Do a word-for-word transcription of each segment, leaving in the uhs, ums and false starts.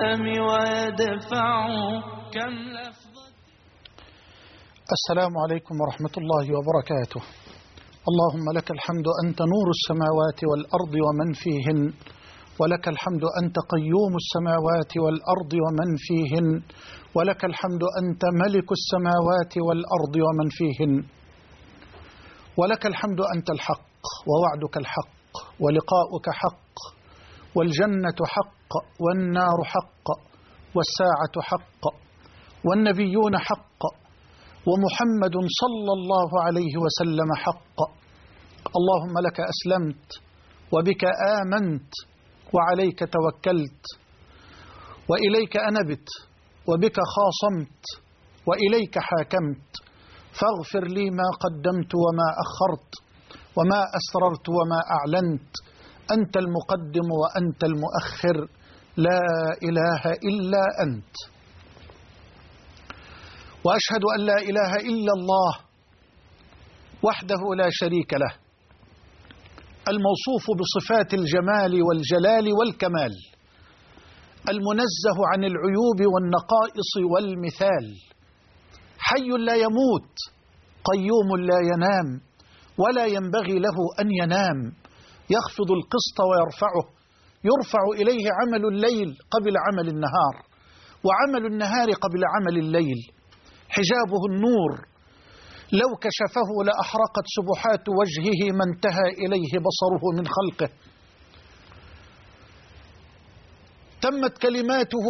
الظلام ويدفع كم لفظة. السلام عليكم ورحمة الله وبركاته. اللهم لك الحمد أنت نور السماوات والأرض ومن فيهن، ولك الحمد أنت قيوم السماوات والأرض ومن فيهن، ولك الحمد أنت ملك السماوات والأرض ومن فيهن، ولك الحمد أنت الحق ووعدك الحق ولقاؤك حق والجنة حق والنار حق والساعة حق والنبيون حق ومحمد صلى الله عليه وسلم حق. اللهم لك أسلمت وبك آمنت وعليك توكلت وإليك أنبت وبك خاصمت وإليك حاكمت، فاغفر لي ما قدمت وما أخرت وما أسررت وما أعلنت، أنت المقدم وأنت المؤخر، لا إله إلا أنت. وأشهد أن لا إله إلا الله وحده لا شريك له، الموصوف بصفات الجمال والجلال والكمال، المنزه عن العيوب والنقائص والمثال، حي لا يموت، قيوم لا ينام ولا ينبغي له أن ينام، يخفض القسط ويرفعه، يرفع إليه عمل الليل قبل عمل النهار، وعمل النهار قبل عمل الليل، حجابه النور، لو كشفه لأحرقت سبحات وجهه ما انتهى إليه بصره من خلقه. تمت كلماته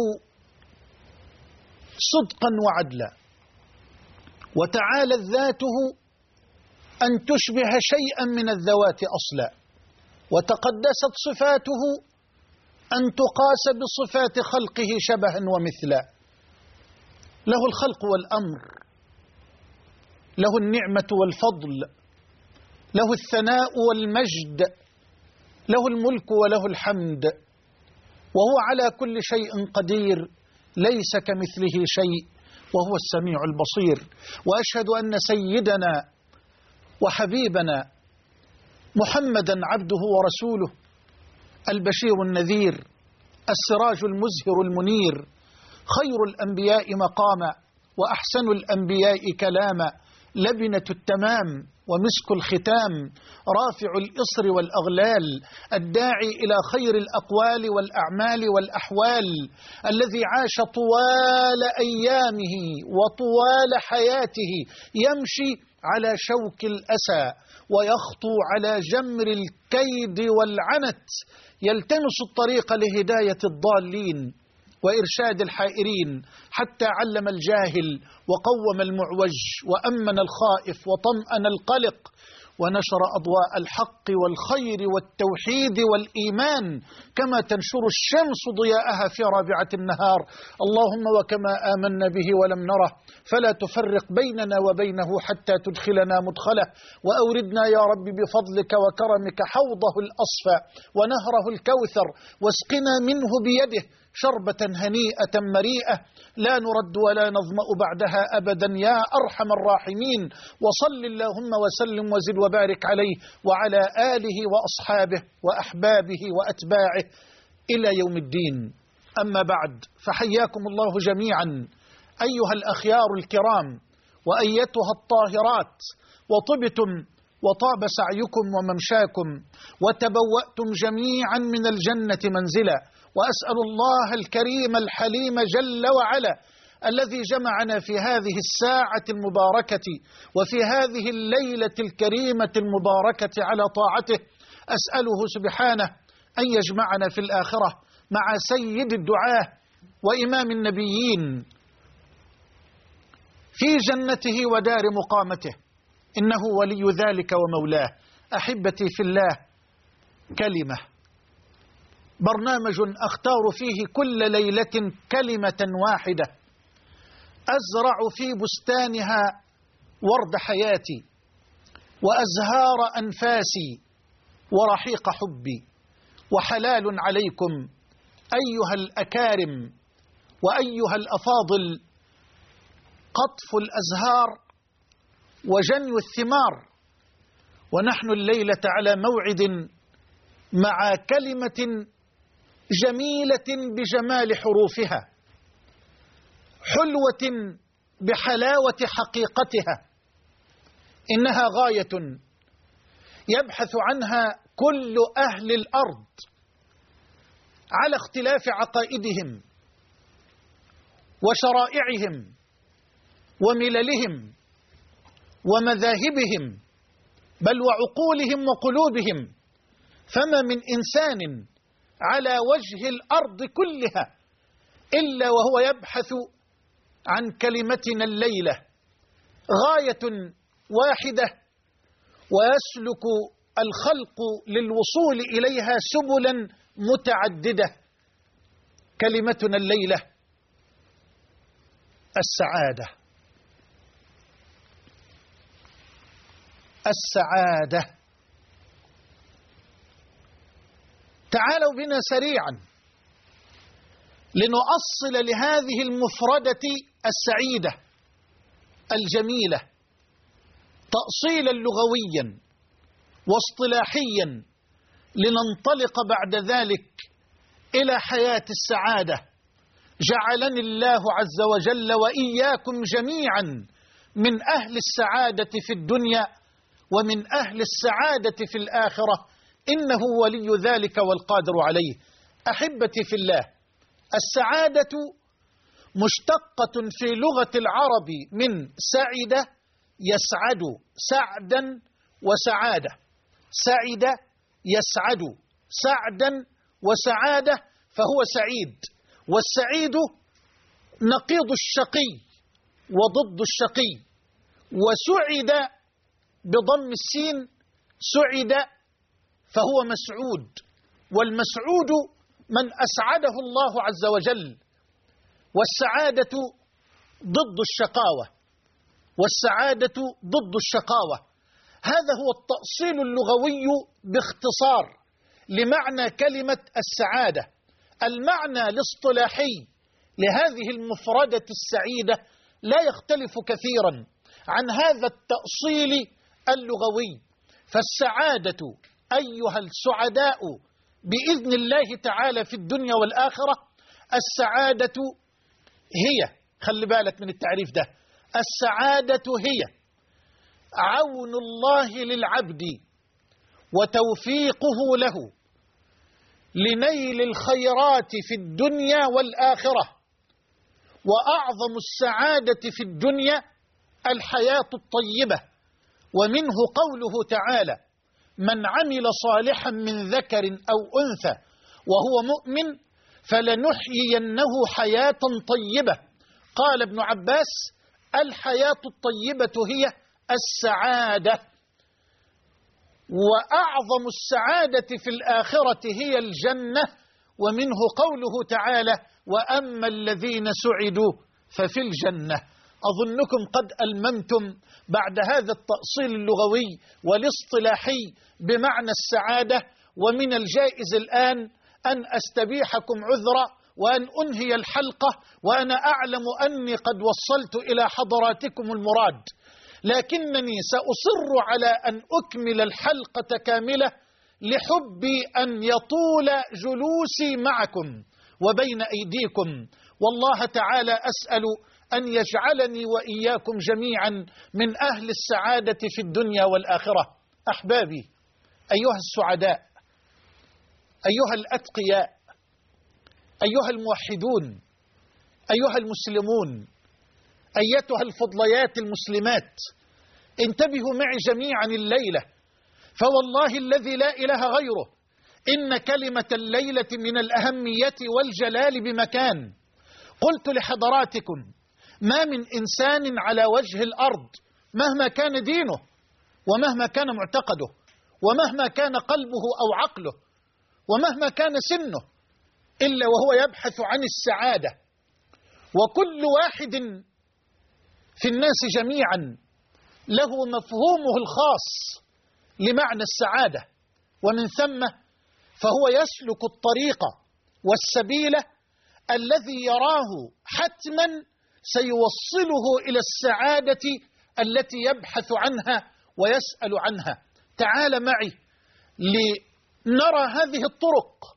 صدقا وعدلا، وتعالت ذاته أن تشبه شيئا من الذوات أصلا، وتقدست صفاته أن تقاس بصفات خلقه شبها ومثلا. له الخلق والأمر، له النعمة والفضل، له الثناء والمجد، له الملك وله الحمد، وهو على كل شيء قدير، ليس كمثله شيء وهو السميع البصير. وأشهد أن سيدنا وحبيبنا محمدا عبده ورسوله، البشير النذير، السراج المزهر المنير، خير الأنبياء مقاما وأحسن الأنبياء كلاما، لبنة التمام ومسك الختام، رافع الإصر والأغلال، الداعي إلى خير الأقوال والأعمال والأحوال، الذي عاش طوال أيامه وطوال حياته يمشي على شوك الأسى ويخطو على جمر الكيد والعنت، يلتمس الطريق لهداية الضالين وإرشاد الحائرين، حتى علم الجاهل وقوم المعوج وأمن الخائف وطمأن القلق، ونشر أضواء الحق والخير والتوحيد والإيمان كما تنشر الشمس ضياءها في رابعة النهار. اللهم وكما آمنا به ولم نره فلا تفرق بيننا وبينه حتى تدخلنا مدخله، وأوردنا يا رب بفضلك وكرمك حوضه الأصفى ونهره الكوثر، واسقنا منه بيده شربة هنيئة مريئة لا نرد ولا نظمأ بعدها أبدا يا أرحم الراحمين. وصل اللهم وسلم وزد وبارك عليه وعلى آله وأصحابه وأحبابه وأتباعه إلى يوم الدين. أما بعد، فحياكم الله جميعا أيها الأخيار الكرام وأيتها الطاهرات، وطبتم وطاب سعيكم وممشاكم، وتبوأتم جميعا من الجنة منزلا. وأسأل الله الكريم الحليم جل وعلا الذي جمعنا في هذه الساعة المباركة وفي هذه الليلة الكريمة المباركة على طاعته، أسأله سبحانه أن يجمعنا في الآخرة مع سيد الدعاة وإمام النبيين في جنته ودار مقامته، إنه ولي ذلك ومولاه. أحبتي في الله، كلمة، برنامج أختار فيه كل ليلة كلمة واحدة أزرع في بستانها ورد حياتي وأزهار أنفاسي ورحيق حبي. وحلال عليكم أيها الأكارم وأيها الأفاضل قطف الأزهار وجني الثمار، ونحن الليلة على موعد مع كلمة جميلة بجمال حروفها، حلوة بحلاوة حقيقتها، إنها غاية يبحث عنها كل أهل الأرض على اختلاف عقائدهم وشرائعهم ومللهم ومذاهبهم، بل وعقولهم وقلوبهم. فما من إنسان على وجه الأرض كلها إلا وهو يبحث عن كلمتنا الليلة، غاية واحدة، ويسلك الخلق للوصول إليها سبلا متعددة. كلمتنا الليلة السعادة. السعادة. تعالوا بنا سريعا لنؤصل لهذه المفردة السعيدة الجميلة تأصيلا لغويا واصطلاحيا، لننطلق بعد ذلك إلى حياة السعادة. جعلني الله عز وجل وإياكم جميعا من أهل السعادة في الدنيا ومن أهل السعادة في الآخرة، إنه ولي ذلك والقادر عليه. أحبتي في الله، السعادة مشتقة في لغة العرب من سعد يسعد، سعدا وسعادة. سعد يسعد سعدا وسعادة، فهو سعيد. والسعيد نقيض الشقي وضد الشقي. وسعد بضم السين، سعد فهو مسعود، والمسعود من أسعده الله عز وجل. والسعادة ضد الشقاوة، والسعادة ضد الشقاوة. هذا هو التأصيل اللغوي باختصار لمعنى كلمة السعادة. المعنى الاصطلاحي لهذه المفردة السعيدة لا يختلف كثيرا عن هذا التأصيل اللغوي. فالسعادة أيها السعداء بإذن الله تعالى في الدنيا والآخرة، السعادة هي، خلي بالك من التعريف ده، السعادة هي عون الله للعبد وتوفيقه له لنيل الخيرات في الدنيا والآخرة. وأعظم السعادة في الدنيا الحياة الطيبة. ومنه قوله تعالى: من عمل صالحا من ذكر أو أنثى وهو مؤمن فلنحيينه حياة طيبة. قال ابن عباس: الحياة الطيبة هي السعادة. وأعظم السعادة في الآخرة هي الجنة. ومنه قوله تعالى: وأما الذين سعدوا ففي الجنة. أظنكم قد ألممتم بعد هذا التأصيل اللغوي والاصطلاحي بمعنى السعادة. ومن الجائز الآن أن أستبيحكم عذرا وأن أنهي الحلقة وأنا أعلم أني قد وصلت إلى حضراتكم المراد، لكنني سأصر على أن أكمل الحلقة كاملة لحبي أن يطول جلوسي معكم وبين أيديكم. والله تعالى أسأل أن يجعلني وإياكم جميعا من أهل السعادة في الدنيا والآخرة. أحبابي، أيها السعداء، أيها الأتقياء، أيها الموحدون، أيها المسلمون، أيتها الفضليات المسلمات، انتبهوا معي جميعا الليلة، فوالله الذي لا إله غيره إن كلمة الليلة من الأهمية والجلال بمكان. قلت لحضراتكم: ما من إنسان على وجه الأرض مهما كان دينه ومهما كان معتقده ومهما كان قلبه أو عقله ومهما كان سنه إلا وهو يبحث عن السعادة. وكل واحد في الناس جميعا له مفهومه الخاص لمعنى السعادة، ومن ثم فهو يسلك الطريق والسبيل الذي يراه حتما سيوصله إلى السعادة التي يبحث عنها ويسأل عنها. تعال معي لنرى هذه الطرق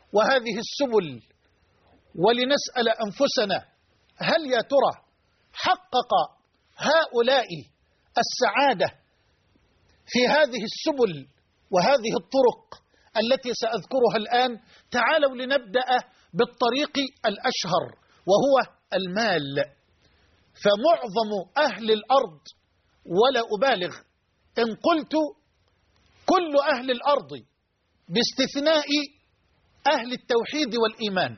وهذه السبل ولنسأل أنفسنا: هل يا ترى حقق هؤلاء السعادة في هذه السبل وهذه الطرق التي سأذكرها الآن؟ تعالوا لنبدأ بالطريق الأشهر وهو المال. فمعظم أهل الأرض، ولا أبالغ إن قلت كل أهل الأرض باستثناء أهل التوحيد والإيمان،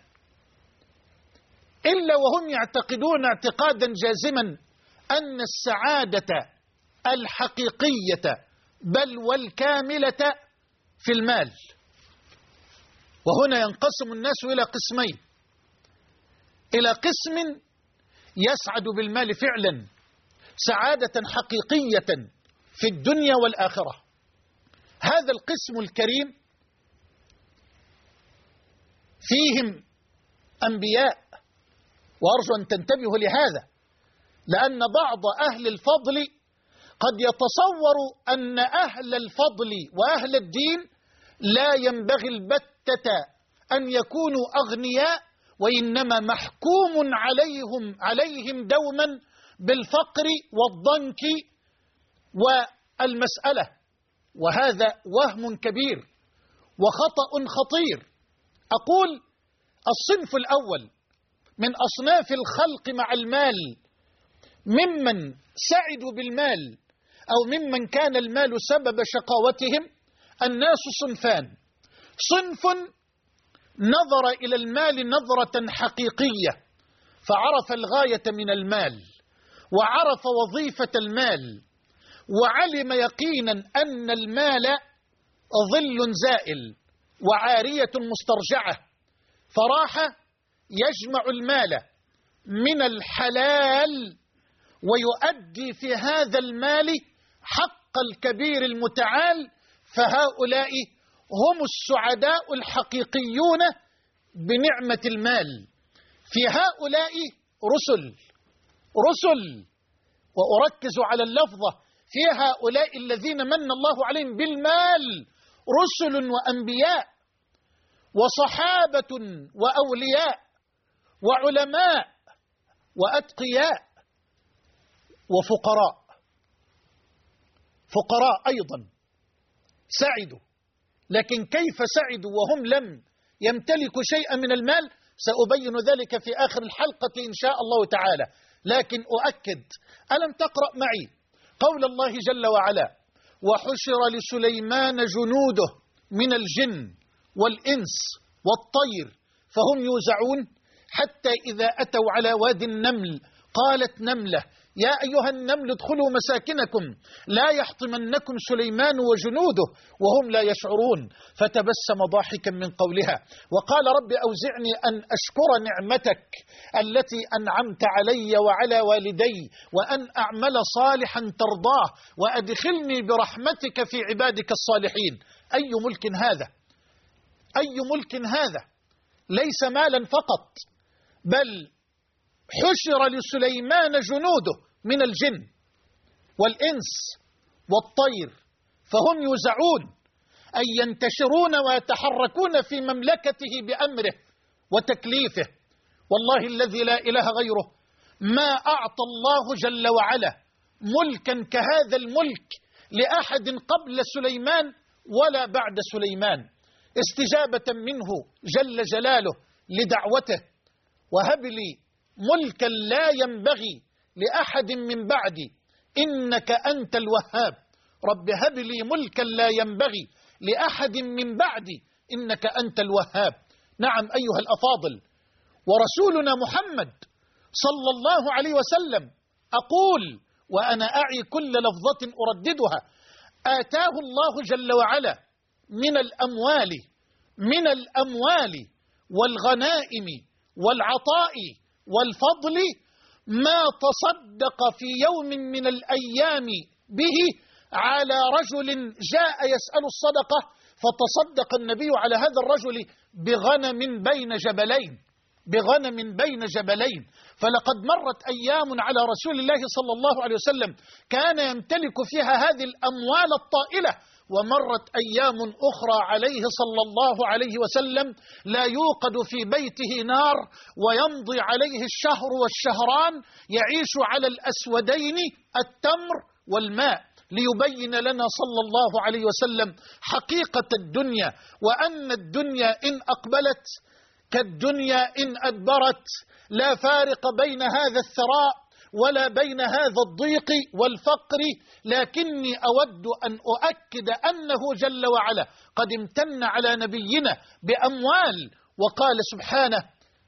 إلا وهم يعتقدون اعتقادا جازما أن السعادة الحقيقية بل والكاملة في المال. وهنا ينقسم الناس إلى قسمين: إلى قسم يسعد بالمال فعلا سعادة حقيقية في الدنيا والآخرة. هذا القسم الكريم فيهم أنبياء، وأرجو أن تنتبهوا لهذا، لأن بعض أهل الفضل قد يتصور أن أهل الفضل وأهل الدين لا ينبغي البتة أن يكونوا أغنياء، وإنما محكوم عليهم عليهم دوما بالفقر والضنك والمسألة. وهذا وهم كبير وخطأ خطير. أقول الصنف الأول من أصناف الخلق مع المال ممن سعدوا بالمال أو ممن كان المال سبب شقاوتهم الناس صنفان: صنف نظر إلى المال نظرة حقيقية فعرف الغاية من المال وعرف وظيفة المال وعلم يقينا أن المال ظل زائل وعارية مسترجعة، فراح يجمع المال من الحلال ويؤدي في هذا المال حق الكبير المتعال. فهؤلاء هم السعداء الحقيقيون بنعمة المال. في هؤلاء رسل رسل وأركز على اللفظة: في هؤلاء الذين من الله عليهم بالمال رسل وأنبياء وصحابة وأولياء وعلماء وأتقياء وفقراء. فقراء أيضا سعدوا، لكن كيف سعدوا وهم لم يمتلكوا شيئا من المال؟ سأبين ذلك في آخر الحلقة إن شاء الله تعالى. لكن أؤكد، ألم تقرأ معي قول الله جل وعلا: وحشر لسليمان جنوده من الجن والإنس والطير فهم يوزعون حتى إذا أتوا على وادي النمل قالت نملة يا أيها النمل ادخلوا مساكنكم لا يحطمنكم سليمان وجنوده وهم لا يشعرون فتبسم ضاحكا من قولها وقال رب أوزعني أن أشكر نعمتك التي أنعمت علي وعلى والدي وأن أعمل صالحا ترضاه وأدخلني برحمتك في عبادك الصالحين. أي ملك هذا؟ أي ملك هذا؟ ليس مالا فقط، بل حشر لسليمان جنوده من الجن والإنس والطير فهم يوزعون، أي ينتشرون ويتحركون في مملكته بأمره وتكليفه. والله الذي لا إله غيره ما أعطى الله جل وعلا ملكا كهذا الملك لأحد قبل سليمان ولا بعد سليمان، استجابة منه جل جلاله لدعوته: وهب لي ملكا لا ينبغي لأحد من بعدي إنك أنت الوهاب. رب هب لي ملكا لا ينبغي لأحد من بعدي إنك أنت الوهاب. نعم أيها الأفاضل، ورسولنا محمد صلى الله عليه وسلم أقول وأنا أعي كل لفظة أرددها: آتاه الله جل وعلا من الأموال من الأموال والغنائم والعطاء والفضل ما تصدق في يوم من الأيام به على رجل جاء يسأل الصدقة فتصدق النبي على هذا الرجل بغنم بين جبلين بغنم بين جبلين. فلقد مرت أيام على رسول الله صلى الله عليه وسلم كان يمتلك فيها هذه الأموال الطائلة ومرت أيام أخرى عليه صلى الله عليه وسلم لا يوقد في بيته نار، ويمضي عليه الشهر والشهران يعيش على الأسودين التمر والماء، ليبين لنا صلى الله عليه وسلم حقيقة الدنيا، وأن الدنيا إن أقبلت كالدنيا إن أدبرت، لا فارق بين هذا الثراء ولا بين هذا الضيق والفقر. لكني أود أن أؤكد أنه جل وعلا قد امتن على نبينا بأموال، وقال سبحانه: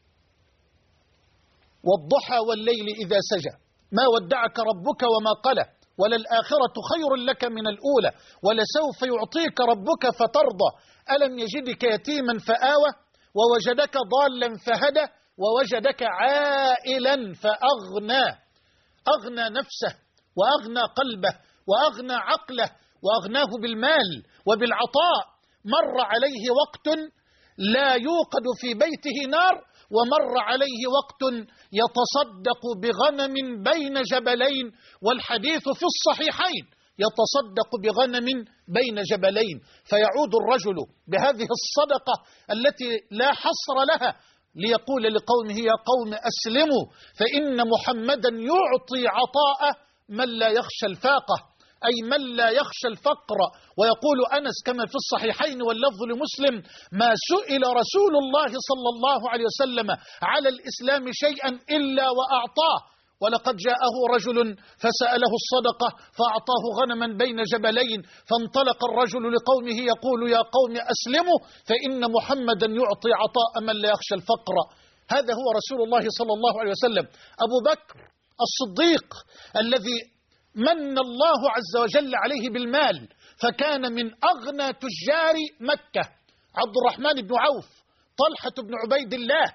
والضحى والليل إذا سجى ما ودعك ربك وما قلى وللآخرة خير لك من الأولى ولسوف يعطيك ربك فترضى ألم يجدك يتيما فآوى ووجدك ضالا فهدى ووجدك عائلا فأغنى. أغنى نفسه وأغنى قلبه وأغنى عقله وأغناه بالمال وبالعطاء. مر عليه وقت لا يوقد في بيته نار، ومر عليه وقت يتصدق بغنم بين جبلين، والحديث في الصحيحين: يتصدق بغنم بين جبلين. فيعود الرجل بهذه الصدقة التي لا حصر لها ليقول لقومه: يا قوم أسلموا فإن محمدا يعطي عطاء من لا يخشى الفاقة، أي من لا يخشى الفقر. ويقول أنس كما في الصحيحين واللفظ لمسلم: ما سئل رسول الله صلى الله عليه وسلم على الإسلام شيئا إلا وأعطاه. ولقد جاءه رجل فسأله الصدقة فأعطاه غنما بين جبلين، فانطلق الرجل لقومه يقول: يا قوم أسلموا فإن محمدا يعطي عطاء من لا يخشى الفقر. هذا هو رسول الله صلى الله عليه وسلم. أبو بكر الصديق الذي من الله عز وجل عليه بالمال، فكان من أغنى تجار مكة. عبد الرحمن بن عوف، طلحة بن عبيد الله،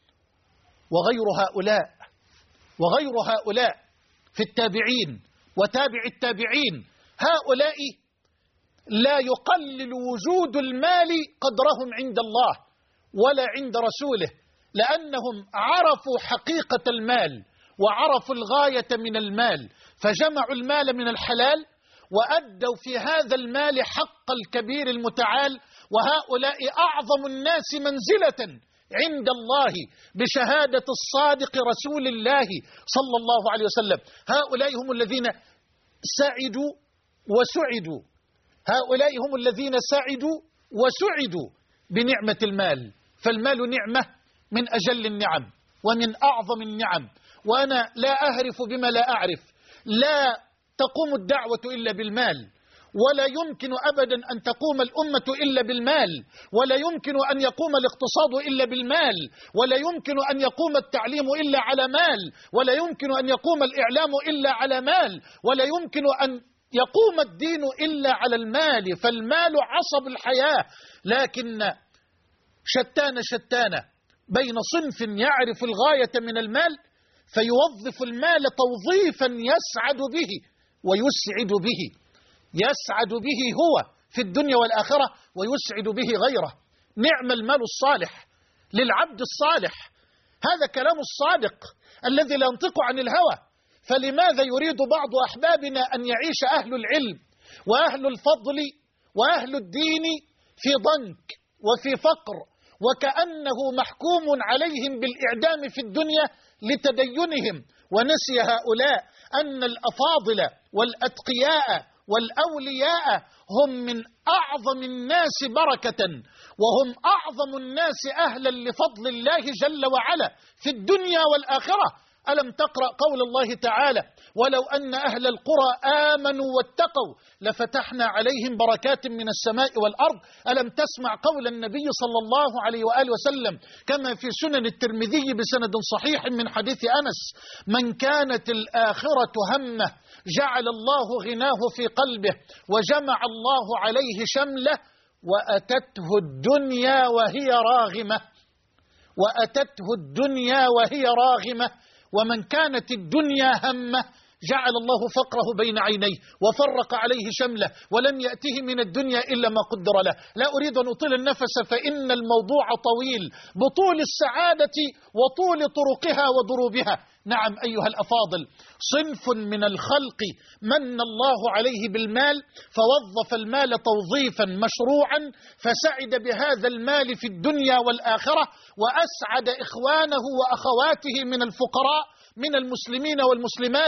وغير هؤلاء وغير هؤلاء في التابعين وتابع التابعين. هؤلاء لا يقلل وجود المال قدرهم عند الله ولا عند رسوله، لأنهم عرفوا حقيقة المال وعرفوا الغاية من المال، فجمعوا المال من الحلال وأدوا في هذا المال حق الكبير المتعال. وهؤلاء أعظم الناس منزلة عند الله بشهادة الصادق رسول الله صلى الله عليه وسلم. هؤلاء هم الذين سعدوا وسعدوا هؤلاء هم الذين سعدوا وسعدوا بنعمة المال. فالمال نعمة من أجل النعم ومن أعظم النعم، وأنا لا أهرف بما لا أعرف. لا تقوم الدعوة إلا بالمال، ولا يمكن أبدا أن تقوم الأمة إلا بالمال، ولا يمكن أن يقوم الاقتصاد إلا بالمال، ولا يمكن أن يقوم التعليم إلا على مال، ولا يمكن أن يقوم الإعلام إلا على مال، ولا يمكن أن يقوم الدين إلا على المال. فالمال عصب الحياة. لكن شتان شتان بين صنف يعرف الغاية من المال فيوظف المال توظيفا يسعد به ويسعد به يسعد به هو في الدنيا والآخرة ويسعد به غيره. نعم المال الصالح للعبد الصالح. هذا كلام الصادق الذي لا ينطق عن الهوى. فلماذا يريد بعض أحبابنا أن يعيش أهل العلم وأهل الفضل وأهل الدين في ضنك وفي فقر، وكأنه محكوم عليهم بالإعدام في الدنيا لتدينهم، ونسي هؤلاء أن الأفاضل والأتقياء والأولياء هم من أعظم الناس بركة، وهم أعظم الناس أهلا لفضل الله جل وعلا في الدنيا والآخرة. ألم تقرأ قول الله تعالى: ولو أن أهل القرى آمنوا واتقوا لفتحنا عليهم بركات من السماء والأرض. ألم تسمع قول النبي صلى الله عليه وآله وسلم كما في سنن الترمذي بسند صحيح من حديث أنس: من كانت الآخرة همه جعل الله غناه في قلبه وجمع الله عليه شمله وأتته الدنيا وهي راغمة وأتته الدنيا وهي راغمة ومن كانت الدنيا همه جعل الله فقره بين عينيه وفرق عليه شمله ولم يأته من الدنيا إلا ما قدر له. لا أريد أن أطيل النفس فإن الموضوع طويل بطول السعادة وطول طرقها ودروبها. نعم أيها الأفاضل، صنف من الخلق من الله عليه بالمال فوظف المال توظيفا مشروعا فسعد بهذا المال في الدنيا والآخرة، وأسعد إخوانه وأخواته من الفقراء من المسلمين والمسلمات،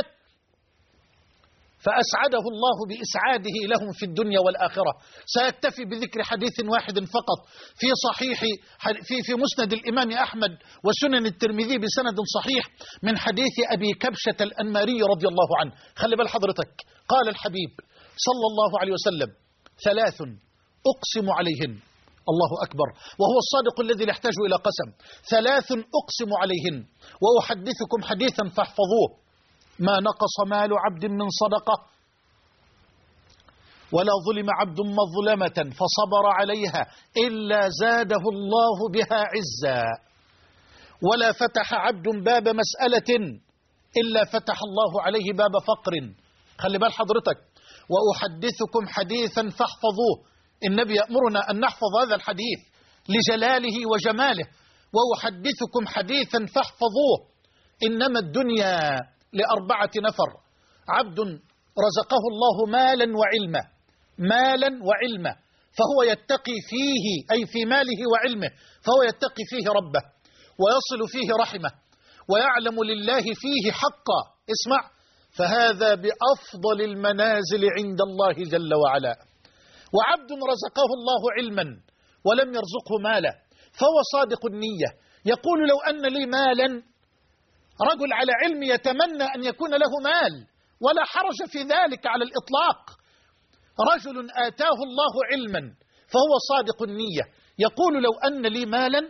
فأسعده الله بإسعاده لهم في الدنيا والآخرة. سأكتفي بذكر حديث واحد فقط في صحيح في في مسند الإمام أحمد وسنن الترمذي بسند صحيح من حديث أبي كبشة الأنماري رضي الله عنه. خلي بال حضرتك، قال الحبيب صلى الله عليه وسلم: ثلاث أقسم عليهن، الله أكبر، وهو الصادق الذي لا يحتاج إلى قسم. ثلاث أقسم عليهن وأحدثكم حديثا فاحفظوه: ما نقص مال عبد من صدقة ولا ظلم عبد مظلمة فصبر عليها إلا زاده الله بها عزا، ولا فتح عبد باب مسألة إلا فتح الله عليه باب فقر. خلي بال حضرتك، وأحدثكم حديثا فاحفظوه. النبي يأمرنا أن نحفظ هذا الحديث لجلاله وجماله. وأحدثكم حديثا فاحفظوه: إنما الدنيا لأربعة نفر: عبد رزقه الله مالا وعلما، مالا وعلما فهو يتقي فيه، أي في ماله وعلمه فهو يتقي فيه ربه ويصل فيه رحمه ويعلم لله فيه حقا. اسمع: فهذا بأفضل المنازل عند الله جل وعلا. وعبد رزقه الله علما ولم يرزقه مالا فهو صادق النية، يقول: لو أن لي مالا، رجل على علم يتمنى أن يكون له مال ولا حرج في ذلك على الإطلاق. رجل آتاه الله علما فهو صادق النية، يقول: لو أن لي مالا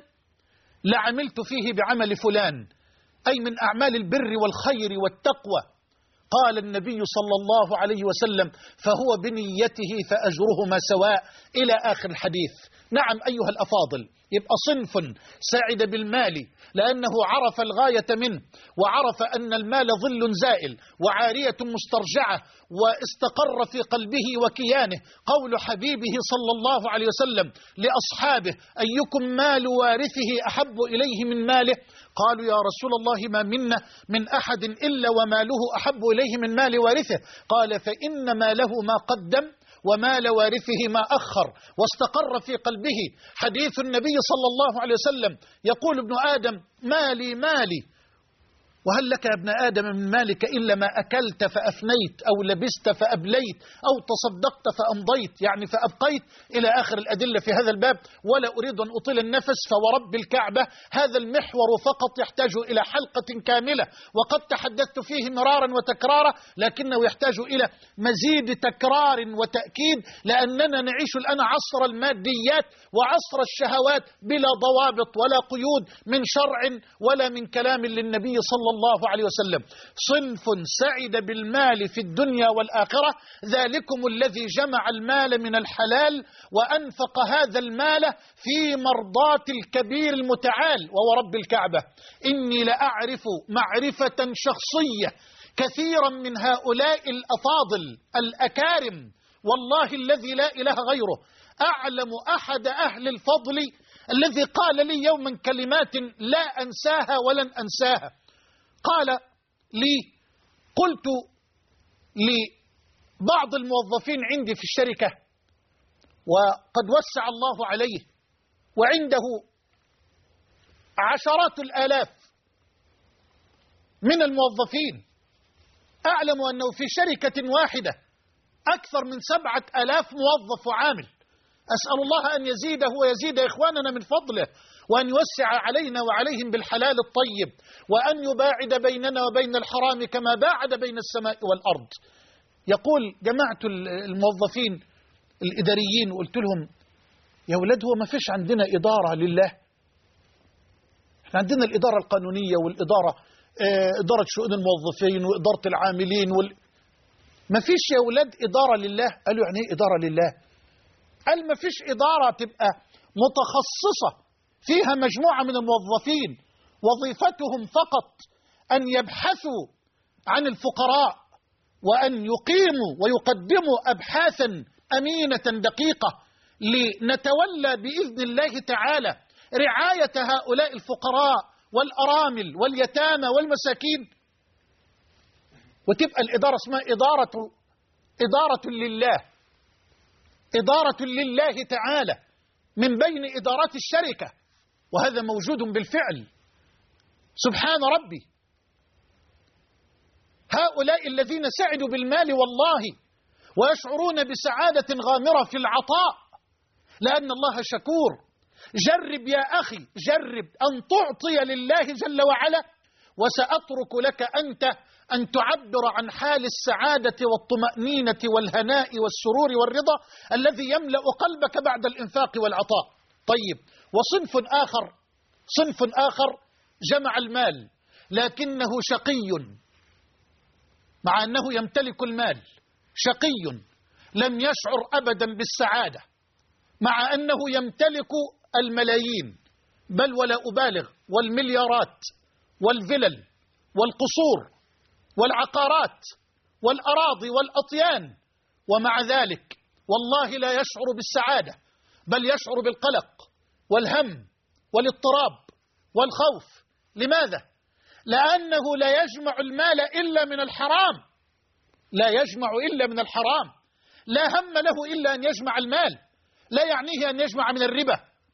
لعملت فيه بعمل فلان، أي من أعمال البر والخير والتقوى. قال النبي صلى الله عليه وسلم: فهو بنيته فأجرهما سواء، إلى آخر الحديث. نعم أيها الأفاضل، يبقى صنف سعد بالمال لأنه عرف الغاية منه وعرف أن المال ظل زائل وعارية مسترجعة واستقر في قلبه وكيانه. قول حبيبه صلى الله عليه وسلم لأصحابه: أيكم مال وارثه أحب إليه من ماله؟ قالوا: يا رسول الله ما منا من أحد إلا وماله أحب إليه من مال وارثه. قال: فإن ماله ما قدم ومال وارثه ما أخر، واستقر في قلبه. حديث النبي صلى الله عليه وسلم يقول: ابن آدم مالي مالي، وهل لك يا ابن آدم من مالك إلا ما أكلت فأفنيت أو لبست فأبليت أو تصدقت فأمضيت، يعني فأبقيت، إلى آخر الأدلة في هذا الباب. ولا أريد أن أطيل النفس، فورب الكعبة هذا المحور فقط يحتاج إلى حلقة كاملة، وقد تحدثت فيه مرارا وتكرارا، لكنه يحتاج إلى مزيد تكرار وتأكيد، لأننا نعيش الآن عصر الماديات وعصر الشهوات بلا ضوابط ولا قيود من شرع ولا من كلام للنبي صلى الله عليه وسلم. صنف سعد بالمال في الدنيا والآخرة: ذلكم الذي جمع المال من الحلال وأنفق هذا المال في مرضاة الكبير المتعال وهو رب الكعبة. إني لأعرف معرفة شخصية كثيرا من هؤلاء الأفاضل الأكارم، والله الذي لا إله غيره. أعلم أحد أهل الفضل الذي قال لي يوما كلمات لا أنساها ولن أنساها. قال لي: قلت لبعض الموظفين عندي في الشركة وقد وسع الله عليه وعنده عشرات الآلاف من الموظفين، أعلم أنه في شركة واحدة أكثر من سبعة آلاف موظف وعامل. أسأل الله أن يزيده ويزيد إخواننا من فضله، وأن يوسع علينا وعليهم بالحلال الطيب، وأن يباعد بيننا وبين الحرام كما باعد بين السماء والأرض. يقول: جمعت الموظفين الإداريين وقلت لهم: يا ولاد، هو ما فيش عندنا إدارة لله؟ احنا عندنا الإدارة القانونية والإدارة اه إدارة شؤون الموظفين وإدارة العاملين وال... ما فيش يا ولاد إدارة لله. قالوا: يعني إيه إدارة لله؟ قال: ما فيش إدارة تبقى متخصصة فيها مجموعة من الموظفين وظيفتهم فقط أن يبحثوا عن الفقراء وأن يقيموا ويقدموا أبحاثا أمينة دقيقة لنتولى بإذن الله تعالى رعاية هؤلاء الفقراء والأرامل واليتامى والمساكين، وتبقى الإدارة اسمها إدارة إدارة لله، إدارة لله تعالى من بين إدارات الشركة، وهذا موجود بالفعل. سبحان ربي. هؤلاء الذين سعدوا بالمال والله ويشعرون بسعادة غامرة في العطاء لأن الله شكور. جرب يا أخي، جرب أن تعطي لله جل وعلا، وسأترك لك أنت أن تعبر عن حال السعادة والطمأنينة والهناء والسرور والرضا الذي يملأ قلبك بعد الإنفاق والعطاء. طيب، وصنف آخر، صنف آخر جمع المال لكنه شقي، مع أنه يمتلك المال، شقي لم يشعر أبدا بالسعادة، مع أنه يمتلك الملايين، بل ولا أبالغ، والمليارات والفلل والقصور والعقارات والأراضي والأطيان، ومع ذلك والله لا يشعر بالسعادة، بل يشعر بالقلق والهم والاضطراب والخوف. لماذا؟ لأنه لا يجمع المال إلا من الحرام، لا يجمع إلا من الحرام، لا هم له إلا أن يجمع المال، لا يعنيه أن يجمع من الربا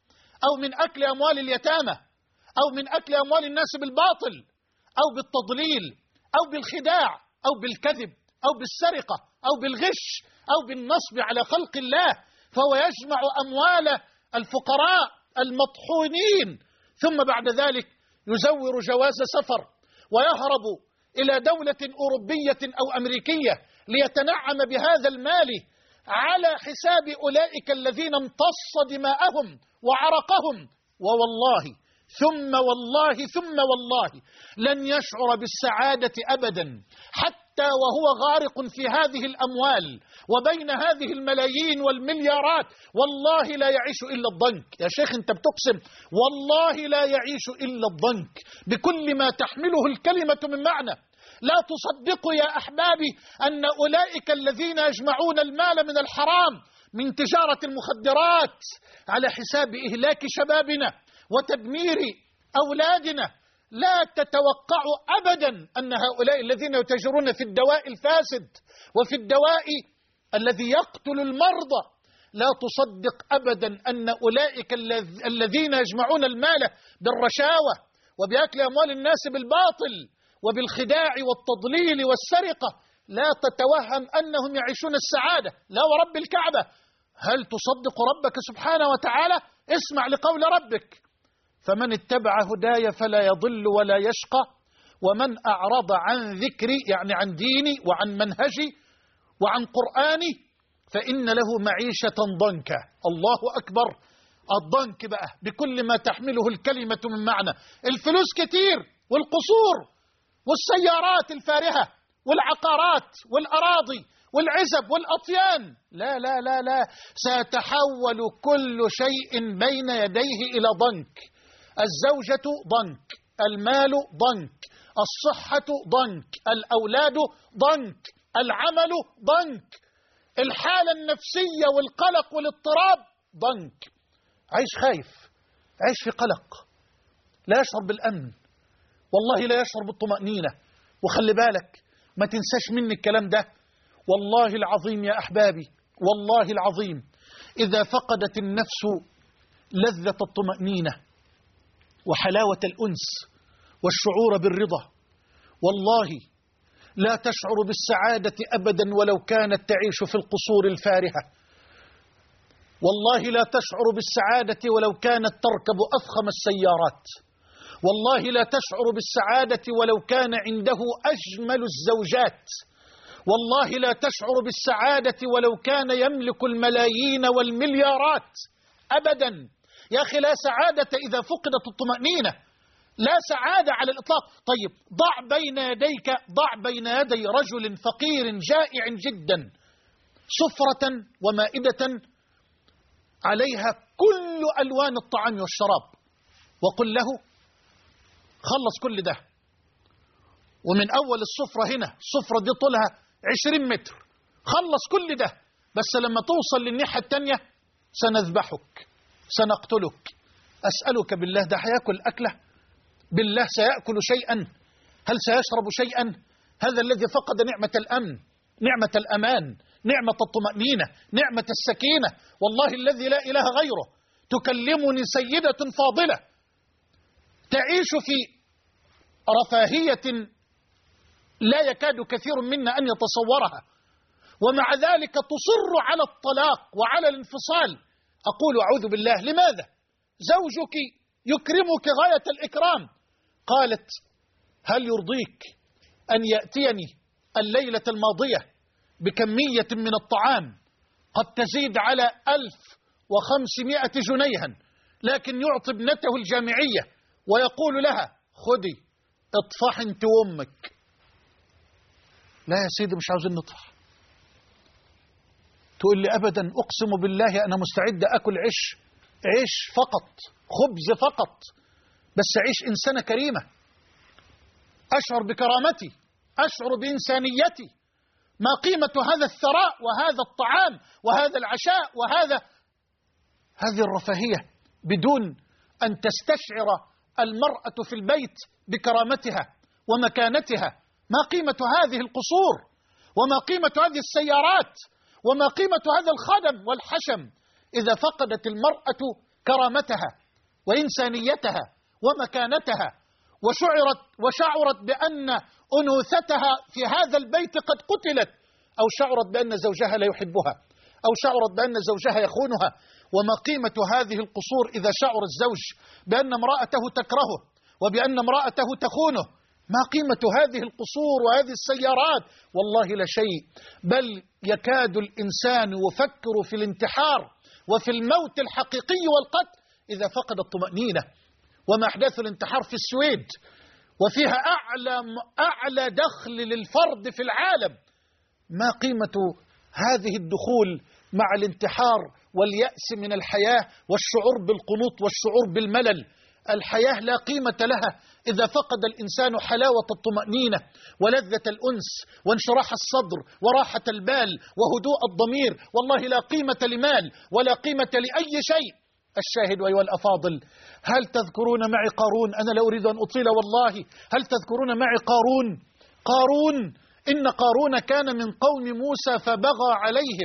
أو من أكل أموال اليتامى أو من أكل أموال الناس بالباطل أو بالتضليل أو بالخداع أو بالكذب أو بالسرقة أو بالغش أو بالنصب على خلق الله، فهو يجمع أموال الفقراء المطحونين، ثم بعد ذلك يزور جواز سفر ويهرب إلى دولة أوروبية أو أمريكية ليتنعم بهذا المال على حساب أولئك الذين امتص دماءهم وعرقهم، ووالله ثم والله ثم والله لن يشعر بالسعادة أبدا حتى وهو غارق في هذه الأموال وبين هذه الملايين والمليارات. والله لا يعيش إلا الضنك. يا شيخ أنت بتقسم، والله لا يعيش إلا الضنك بكل ما تحمله الكلمة من معنى. لا تصدقوا يا أحبابي أن أولئك الذين يجمعون المال من الحرام من تجارة المخدرات على حساب إهلاك شبابنا وتدمير أولادنا، لا تتوقعوا أبدا أن هؤلاء الذين يتاجرون في الدواء الفاسد وفي الدواء الذي يقتل المرضى، لا تصدق أبدا أن أولئك الذين يجمعون المال بالرشاوى وبأكل أموال الناس بالباطل وبالخداع والتضليل والسرقة، لا تتوهم أنهم يعيشون السعادة. لا ورب الكعبة. هل تصدق ربك سبحانه وتعالى؟ اسمع لقول ربك: فمن اتبع هداي فلا يضل ولا يشقى ومن أعرض عن ذكري، يعني عن ديني وعن منهجي وعن قرآني، فإن له معيشة ضنكا. الله أكبر. الضنك بقى بكل ما تحمله الكلمة من معنى، الفلوس كتير والقصور والسيارات الفارهة والعقارات والأراضي والعزب والأطيان، لا لا لا لا، سيتحول كل شيء بين يديه إلى ضنك. الزوجة ضنك، المال ضنك، الصحة ضنك، الأولاد ضنك، العمل ضنك، الحالة النفسية والقلق والاضطراب ضنك. عيش خايف، عيش في قلق، لا يشعر بالأمن، والله لا يشعر بالطمأنينة. وخلي بالك ما تنساش مني الكلام ده، والله العظيم يا أحبابي، والله العظيم إذا فقدت النفس لذة الطمأنينة وحلاوة الأنس والشعور بالرضا، والله لا تشعر بالسعادة أبدا ولو كانت تعيش في القصور الفارهة، والله لا تشعر بالسعادة ولو كانت تركب أفخم السيارات، والله لا تشعر بالسعادة ولو كان عنده أجمل الزوجات، والله لا تشعر بالسعادة ولو كان يملك الملايين والمليارات أبدا. يا أخي لا سعادة إذا فقدت الطمأنينة، لا سعادة على الإطلاق. طيب ضع بين يديك، ضع بين يدي رجل فقير جائع جدا سفرة ومائدة عليها كل ألوان الطعام والشراب، وقل له خلص كل ده، ومن أول السفرة هنا، السفرة دي طولها عشرين متر، خلص كل ده، بس لما توصل للناحية التانية سنذبحك سنقتلك. أسألك بالله، ده هياكل أكله؟ بالله سيأكل شيئا؟ هل سيشرب شيئا؟ هذا الذي فقد نعمة الأمن، نعمة الأمان، نعمة الطمأنينة، نعمة السكينة. والله الذي لا إله غيره تكلمني سيدة فاضلة تعيش في رفاهية لا يكاد كثير منا أن يتصورها، ومع ذلك تصر على الطلاق وعلى الانفصال. أقول أعوذ بالله، لماذا؟ زوجك يكرمك غاية الإكرام. قالت: هل يرضيك أن يأتيني الليلة الماضية بكمية من الطعام قد تزيد على ألف وخمسمائة جنيها، لكن يعطي ابنته الجامعية ويقول لها: خدي اطفح انت وامك. لا يا سيدي، مش عاوزين نطفح. تقول لي: أبدا، أقسم بالله أنا مستعد أكل عيش عيش فقط، خبز فقط، بس عيش إنسانة كريمة، أشعر بكرامتي، أشعر بإنسانيتي. ما قيمة هذا الثراء وهذا الطعام وهذا العشاء وهذا هذه الرفاهية بدون أن تستشعر المرأة في البيت بكرامتها ومكانتها؟ ما قيمة هذه القصور؟ وما قيمة هذه السيارات؟ وما قيمة هذا الخدم والحشم إذا فقدت المرأة كرامتها وإنسانيتها ومكانتها، وشعرت وشعرت بأن أنوثتها في هذا البيت قد قتلت، أو شعرت بأن زوجها لا يحبها، أو شعرت بأن زوجها يخونها. وما قيمة هذه القصور إذا شعر الزوج بأن امرأته تكرهه وبأن امرأته تخونه؟ ما قيمة هذه القصور وهذه السيارات؟ والله لا شيء، بل يكاد الإنسان يفكر في الانتحار وفي الموت الحقيقي والقتل إذا فقد الطمأنينة. وما أحداث الانتحار في السويد، وفيها أعلى أعلى دخل للفرد في العالم. ما قيمة هذه الدخول مع الانتحار واليأس من الحياة والشعور بالقنوط والشعور بالملل؟ الحياة لا قيمة لها إذا فقد الإنسان حلاوة الطمأنينة ولذة الأنس وانشراح الصدر وراحة البال وهدوء الضمير. والله لا قيمة لمال ولا قيمة لأي شيء. الشاهد أيها الأفاضل، هل تذكرون معي قارون؟ أنا لا أريد أن أطيل والله. هل تذكرون معي قارون؟ قارون إن قارون كان من قوم موسى فبغى عليهم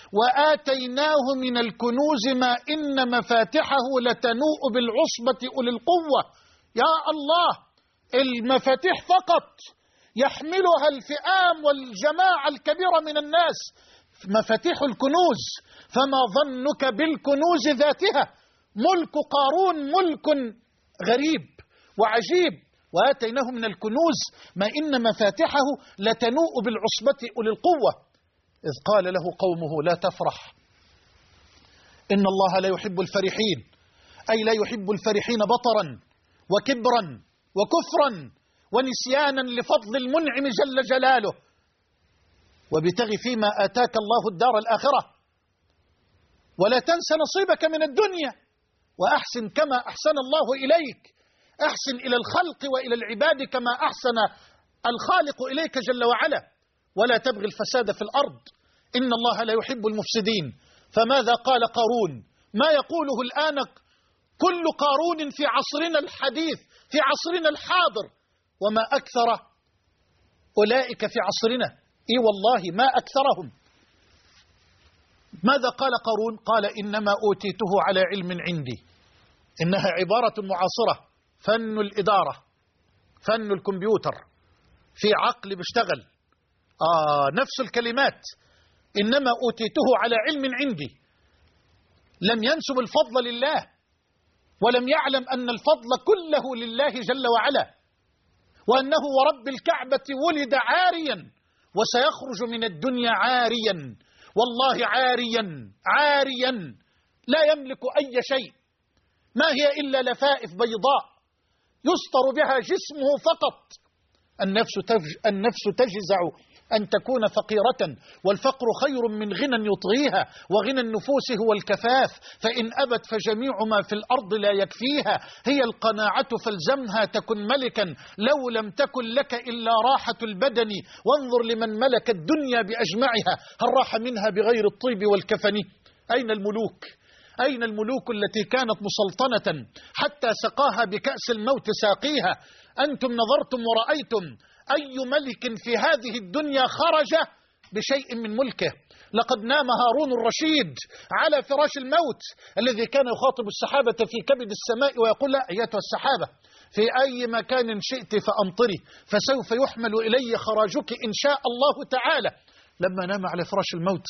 وآتيناه من الكنوز ما إن مفاتحه لتنوء بالعصبة أولي القوة. يا الله، المفاتيح فقط يحملها الفئام والجماعة الكبيرة من الناس، مفاتيح الكنوز، فما ظنك بالكنوز ذاتها؟ ملك قارون ملك غريب وعجيب. وآتيناه من الكنوز ما إن مفاتحه لتنوء بالعصبة أولي القوة. إذ قال له قومه: لا تفرح، إن الله لا يحب الفرحين، أي لا يحب الفرحين بطرا وكبرا وكفرا ونسيانا لفضل المنعم جل جلاله. وابتغ فيما آتاك الله الدار الآخرة ولا تنس نصيبك من الدنيا وأحسن كما أحسن الله إليك. أحسن إلى الخلق وإلى العباد كما أحسن الخالق إليك جل وعلا، ولا تبغي الفساد في الأرض، إن الله لا يحب المفسدين. فماذا قال قارون؟ ما يقوله الآن كل قارون في عصرنا الحديث، في عصرنا الحاضر، وما أكثر أولئك في عصرنا. إي والله ما أكثرهم. ماذا قال قارون؟ قال: إنما أوتيته على علم عندي. إنها عبارة معاصرة، فن الإدارة، فن الكمبيوتر، في عقل بيشتغل. آه نفس الكلمات، إنما أوتيته على علم عندي. لم ينسب الفضل لله، ولم يعلم أن الفضل كله لله جل وعلا، وأنه ورب الكعبة ولد عاريا وسيخرج من الدنيا عاريا، والله عاريا عاريا لا يملك أي شيء، ما هي إلا لفائف بيضاء يستر بها جسمه فقط. النفس, تفج النفس تجزع أن تكون فقيرة، والفقر خير من غنى يطغيها، وغنى النفوس هو الكفاف، فإن أبت فجميع ما في الأرض لا يكفيها، هي القناعة فالزمها تكن ملكا لو لم تكن لك إلا راحة البدن، وانظر لمن ملك الدنيا بأجمعها هل راح منها بغير الطيب والكفن. أين الملوك؟ أين الملوك التي كانت مسلطنة حتى سقاها بكأس الموت ساقيها؟ أنتم نظرتم ورأيتم أي ملك في هذه الدنيا خرج بشيء من ملكه. لقد نام هارون الرشيد على فراش الموت الذي كان يخاطب السحابة في كبد السماء ويقول لا أيتها السحابة في أي مكان شئت فأمطري فسوف يحمل إلي خراجك إن شاء الله تعالى. لما نام على فراش الموت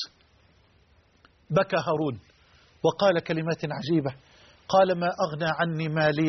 بكى هارون وقال كلمات عجيبة، قال ما أغنى عني مالية.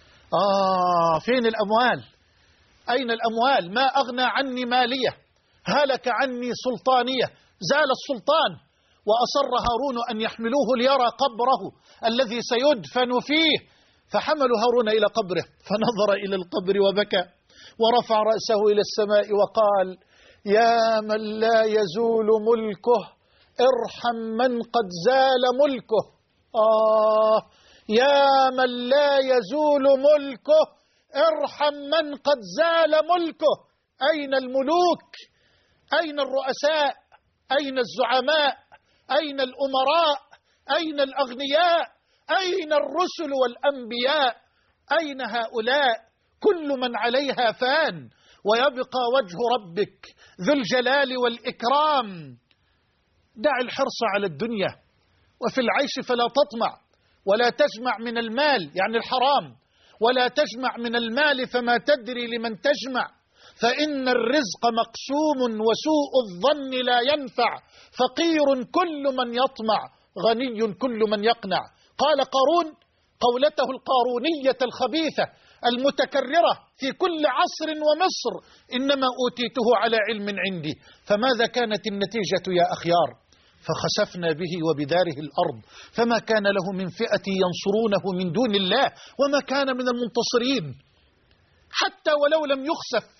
آه فين الأموال؟ أين الأموال؟ ما أغنى عني مالية، هلك عني سلطانية، زال السلطان. وأصر هارون أن يحملوه ليرى قبره الذي سيدفن فيه، فحملوا هارون إلى قبره فنظر إلى القبر وبكى ورفع رأسه إلى السماء وقال يا من لا يزول ملكه ارحم من قد زال ملكه. آه يا من لا يزول ملكه ارحم من قد زال ملكه. أين الملوك؟ أين الرؤساء؟ أين الزعماء؟ أين الأمراء؟ أين الأغنياء؟ أين الرسل والأنبياء؟ أين هؤلاء؟ كل من عليها فان ويبقى وجه ربك ذو الجلال والإكرام. دع الحرص على الدنيا وفي العيش فلا تطمع، ولا تجمع من المال يعني الحرام، ولا تجمع من المال فما تدري لمن تجمع، فإن الرزق مقسوم وسوء الظن لا ينفع، فقير كل من يطمع غني كل من يقنع. قال قارون قولته القارونية الخبيثة المتكررة في كل عصر ومصر إنما أوتيته على علم عندي. فماذا كانت النتيجة يا أخيار؟ فخسفنا به وبداره الأرض فما كان له من فئة ينصرونه من دون الله وما كان من المنتصرين. حتى ولو لم يخسف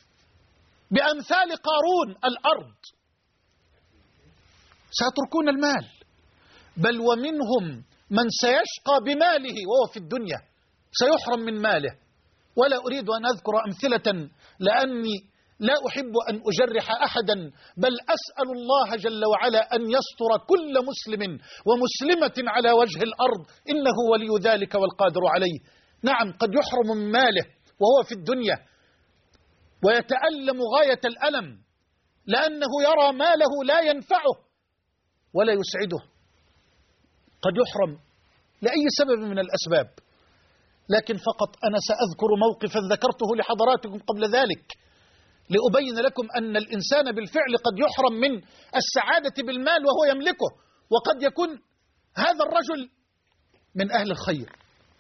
بأمثال قارون الأرض سيتركون المال، بل ومنهم من سيشقى بماله وهو في الدنيا سيحرم من ماله. ولا أريد أن أذكر أمثلة لأني لا أحب أن أجرح أحدا، بل أسأل الله جل وعلا أن يستر كل مسلم ومسلمة على وجه الأرض إنه ولي ذلك والقادر عليه. نعم قد يحرم من ماله وهو في الدنيا ويتألم غاية الألم لأنه يرى ماله لا ينفعه ولا يسعده. قد يحرم لأي سبب من الأسباب، لكن فقط أنا سأذكر موقفا ذكرته لحضراتكم قبل ذلك لأبين لكم أن الإنسان بالفعل قد يحرم من السعادة بالمال وهو يملكه، وقد يكون هذا الرجل من أهل الخير.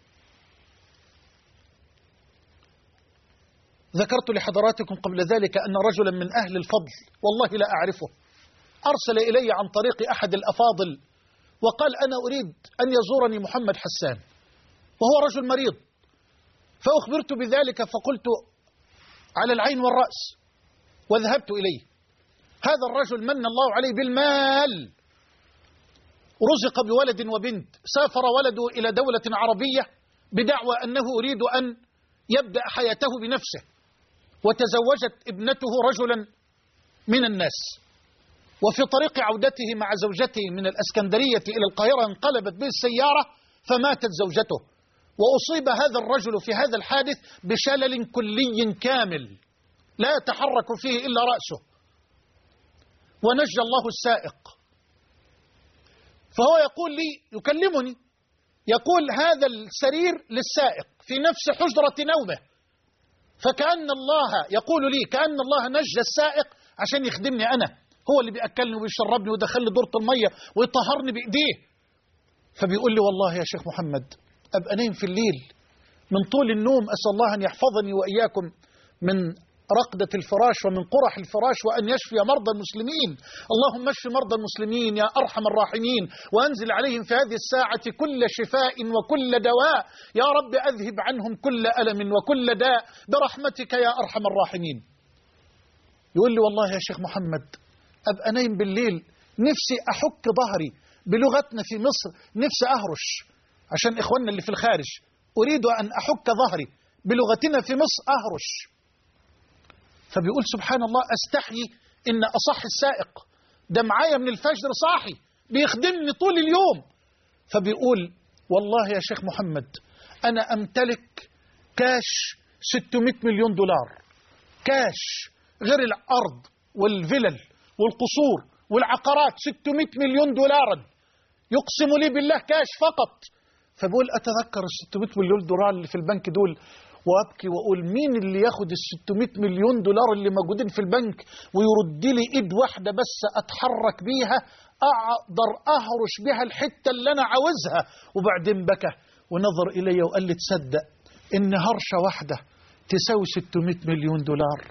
ذكرت لحضراتكم قبل ذلك أن رجلا من أهل الفضل والله لا أعرفه أرسل إلي عن طريق أحد الأفاضل وقال أنا أريد أن يزورني محمد حسان وهو رجل مريض، فأخبرت بذلك فقلت على العين والرأس وذهبت إليه. هذا الرجل من الله عليه بالمال، رزق بولد وبنت، سافر ولده إلى دولة عربية بدعوى أنه يريد أن يبدأ حياته بنفسه، وتزوجت ابنته رجلا من الناس، وفي طريق عودته مع زوجته من الأسكندرية إلى القاهرة انقلبت به السيارة فماتت زوجته، وأصيب هذا الرجل في هذا الحادث بشلل كلي كامل لا يتحرك فيه إلا رأسه، ونجى الله السائق. فهو يقول لي يكلمني يقول هذا السرير للسائق في نفس حجرة نومه، فكأن الله يقول لي كأن الله نجى السائق عشان يخدمني أنا، هو اللي بيأكلني ويشربني ويدخل لي دورة المية ويطهرني بإيديه. فبيقول لي والله يا شيخ محمد أبقى نايم في الليل من طول النوم، أسأل الله أن يحفظني وإياكم من رقدة الفراش ومن قرح الفراش وأن يشفي مرضى المسلمين. اللهم اشف مرضى المسلمين يا أرحم الراحمين، وأنزل عليهم في هذه الساعة كل شفاء وكل دواء، يا رب أذهب عنهم كل ألم وكل داء برحمتك يا أرحم الراحمين. يقول لي والله يا شيخ محمد أبقى نايم بالليل نفسي أحك ظهري، بلغتنا في مصر نفسي أهرش، عشان إخواننا اللي في الخارج، أريد أن أحك ظهري، بلغتنا في مصر أهرش. فبيقول سبحان الله أستحيي إن أصح السائق ده معايا من الفجر صاحي بيخدمني طول اليوم. فبيقول والله يا شيخ محمد أنا أمتلك كاش ستمائة مليون دولار، كاش غير الأرض والفلل والقصور والعقارات، ستمائة مليون دولارا يقسم لي بالله كاش فقط. فبقول أتذكر ال ستمائة مليون دولار اللي في البنك دول وأبكي وأقول مين اللي ياخد ال ستمائة مليون دولار اللي موجودين في البنك ويرد لي إيد واحدة بس أتحرك بيها أقدر أهرش بها الحتة اللي أنا عاوزها. وبعدين بكى ونظر إلي وقال لي تصدق إن هرشة واحدة تساوي ستمائة مليون دولار.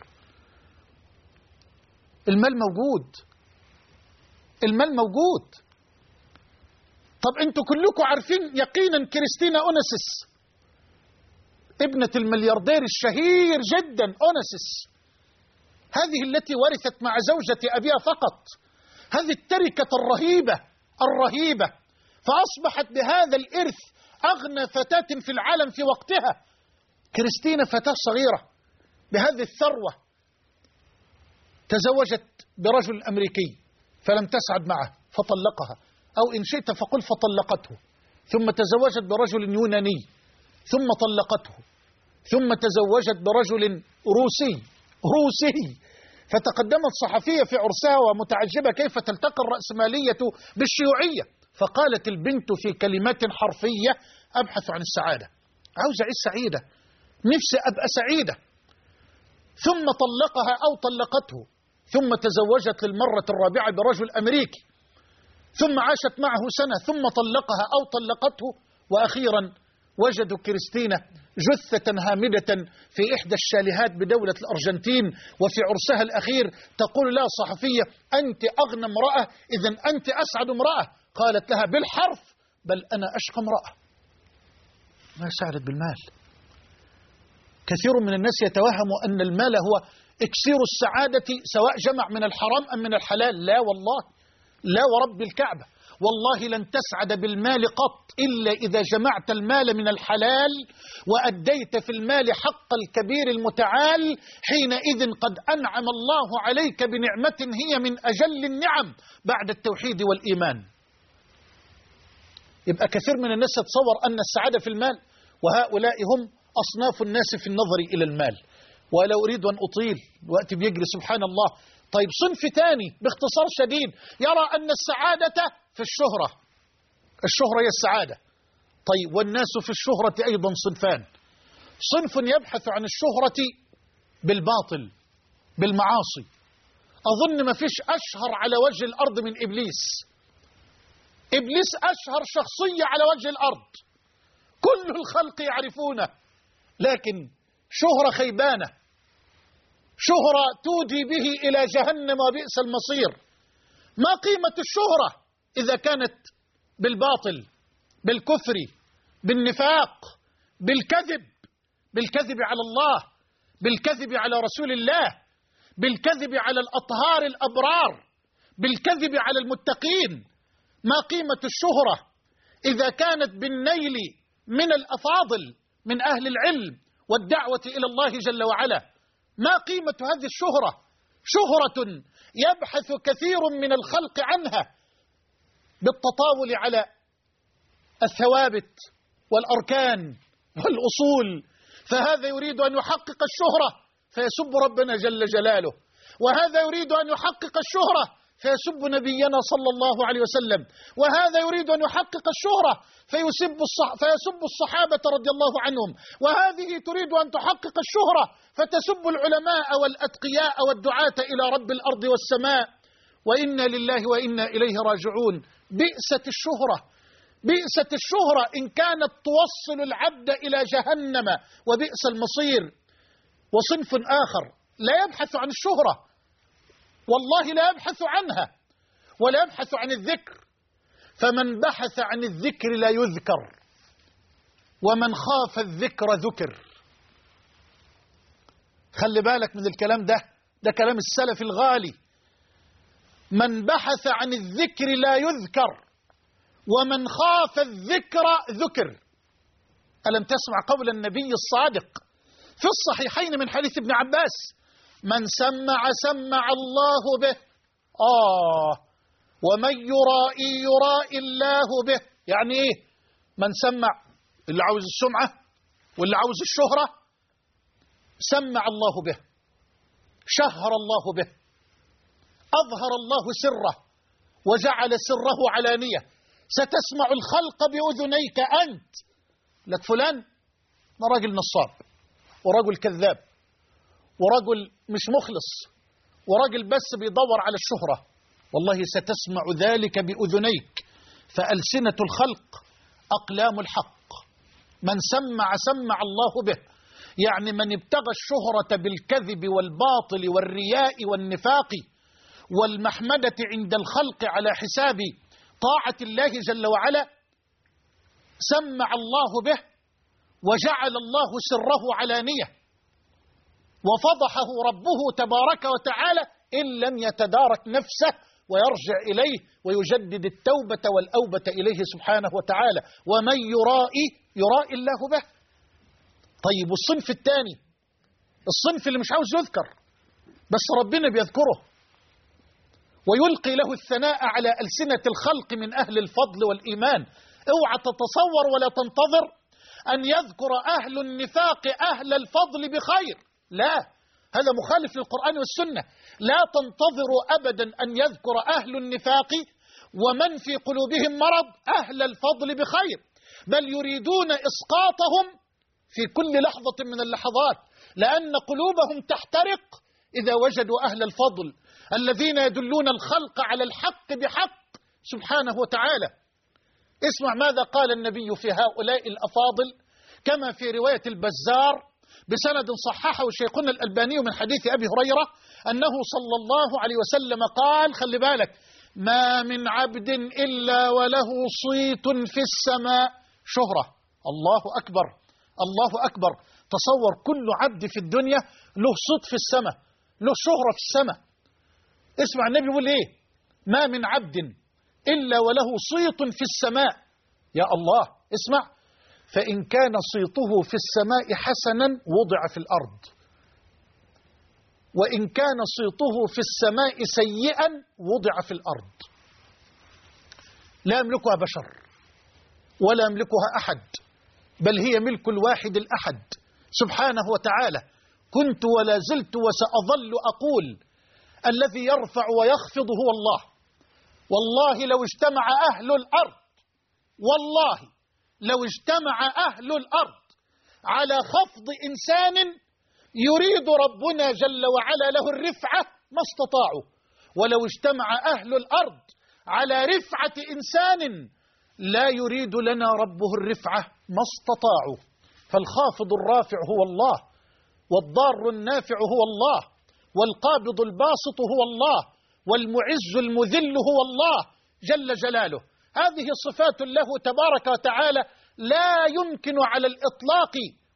المال موجود، المال موجود. طب انتوا كلكم عارفين يقينا كريستينا أوناسيس ابنة الملياردير الشهير جدا أوناسيس، هذه التي ورثت مع زوجة أبيها فقط هذه التركة الرهيبة الرهيبة، فأصبحت بهذا الإرث أغنى فتاة في العالم في وقتها. كريستينا فتاة صغيرة بهذه الثروة تزوجت برجل أمريكي فلم تسعد معه فطلقها، أو إن شئت فقل فطلقته، ثم تزوجت برجل يوناني ثم طلقته، ثم تزوجت برجل روسي روسي فتقدمت صحفية في عرسها ومتعجبة كيف تلتقي الرأسمالية بالشيوعية، فقالت البنت في كلمات حرفية أبحث عن السعادة، عاوز أعيش سعيدة، نفسي أبقى سعيدة. ثم طلقها أو طلقته، ثم تزوجت للمرة الرابعة برجل أمريكي، ثم عاشت معه سنة، ثم طلقها أو طلقته، وأخيرا وجدوا كريستينا جثة هامدة في إحدى الشاليهات بدولة الأرجنتين، وفي عرسها الأخير تقول لها صحفية أنت أغنى امرأة، إذن أنت أسعد امرأة. قالت لها بالحرف بل أنا أشقى امرأة. ما سعدت بالمال. كثير من الناس يتوهم أن المال هو إكسير السعادة سواء جمع من الحرام أم من الحلال. لا والله، لا ورب الكعبة، والله لن تسعد بالمال قط إلا إذا جمعت المال من الحلال وأديت في المال حق الكبير المتعال، حينئذ قد أنعم الله عليك بنعمة هي من أجل النعم بعد التوحيد والإيمان. يبقى كثير من الناس يتصور أن السعادة في المال، وهؤلاء هم أصناف الناس في النظر إلى المال. ولا أريد أن أطيل، الوقت بيجري سبحان الله. طيب صنف ثاني باختصار شديد يرى أن السعادة في الشهرة، الشهرة هي السعادة. طيب والناس في الشهرة أيضا صنفان، صنف يبحث عن الشهرة بالباطل بالمعاصي. أظن ما فيش أشهر على وجه الأرض من إبليس. إبليس أشهر شخصية على وجه الأرض، كل الخلق يعرفونه، لكن شهرة خيبانة، شهرة تودي به إلى جهنم وبئس المصير. ما قيمة الشهرة إذا كانت بالباطل، بالكفر، بالنفاق، بالكذب، بالكذب على الله، بالكذب على رسول الله، بالكذب على الأطهار الأبرار، بالكذب على المتقين. ما قيمة الشهرة إذا كانت بالنيل من الأفاضل من أهل العلم والدعوة إلى الله جل وعلا؟ ما قيمة هذه الشهرة؟ شهرة يبحث كثير من الخلق عنها بالتطاول على الثوابت والأركان والأصول، فهذا يريد أن يحقق الشهرة فيسب ربنا جل جلاله، وهذا يريد أن يحقق الشهرة فيسب نبينا صلى الله عليه وسلم، وهذا يريد أن يحقق الشهرة فيسب الصح... فيسب الصحابة رضي الله عنهم، وهذه تريد أن تحقق الشهرة فتسب العلماء والأتقياء والدعاة إلى رب الأرض والسماء. وإنا لله وإنا إليه راجعون. بئست الشهرة، بئست الشهرة إن كانت توصل العبد إلى جهنم وبئس المصير. وصنف آخر لا يبحث عن الشهرة، والله لا يبحث عنها ولا يبحث عن الذكر، فمن بحث عن الذكر لا يذكر، ومن خاف الذكر ذكر. خلي بالك من الكلام ده ده كلام السلف الغالي. من بحث عن الذكر لا يذكر، ومن خاف الذكر ذكر. ألم تسمع قول النبي الصادق في الصحيحين من حديث ابن عباس: من سمع سمع الله به. آه ومن يرائي يرائي الله به. يعني إيه؟ من سمع، اللي عاوز السمعة واللي عاوز الشهرة، سمع الله به، شهر الله به، أظهر الله سره وجعل سره علانية. ستسمع الخلق بأذنيك أنت. لك فلان ما راجل نصاب، ورجل كذاب، ورجل مش مخلص، ورجل بس بيدور على الشهرة. والله ستسمع ذلك بأذنيك. فألسنة الخلق أقلام الحق. من سمع سمع الله به، يعني من ابتغى الشهرة بالكذب والباطل والرياء والنفاق والمحمدة عند الخلق على حساب طاعة الله جل وعلا، سمع الله به وجعل الله سره علانية، وفضحه ربه تبارك وتعالى إن لم يتدارك نفسه ويرجع إليه ويجدد التوبة والأوبة إليه سبحانه وتعالى. ومن يرائي يرائي الله به. طيب والصنف الثاني، الصنف اللي مش عاوز يذكر بس ربنا بيذكره ويلقي له الثناء على ألسنة الخلق من أهل الفضل والإيمان. اوعى تتصور ولا تنتظر أن يذكر أهل النفاق أهل الفضل بخير، لا، هذا مخالف للقرآن والسنة. لا تنتظروا أبدا أن يذكر أهل النفاق ومن في قلوبهم مرض أهل الفضل بخير، بل يريدون إسقاطهم في كل لحظة من اللحظات، لأن قلوبهم تحترق إذا وجدوا أهل الفضل الذين يدلون الخلق على الحق بحق سبحانه وتعالى. اسمع ماذا قال النبي في هؤلاء الأفاضل كما في رواية البزار بسند صححه شيخنا الألباني من حديث أبي هريرة أنه صلى الله عليه وسلم قال: خلي بالك، ما من عبد إلا وله صيت في السماء شهرة. الله أكبر، الله أكبر. تصور كل عبد في الدنيا له صيت في السماء، له شهرة في السماء. اسمع النبي يقول إيه: ما من عبد إلا وله صيت في السماء. يا الله، اسمع: فإن كان صيته في السماء حسنا وضع في الأرض، وإن كان صيته في السماء سيئا وضع في الأرض. لا يملكها بشر ولا يملكها أحد، بل هي ملك الواحد الأحد سبحانه وتعالى. كنت ولا زلت وسأظل أقول: الذي يرفع ويخفض هو الله. والله لو اجتمع أهل الأرض، والله لو اجتمع أهل الأرض على خفض إنسان يريد ربنا جل وعلا له الرفعة ما استطاعوا، ولو اجتمع أهل الأرض على رفعة إنسان لا يريد لنا ربه الرفعة ما استطاعوا. فالخافض الرافع هو الله، والضار النافع هو الله، والقابض الباسط هو الله، والمعز المذل هو الله جل جلاله. هذه صفات له تبارك وتعالى لا يمكن على الإطلاق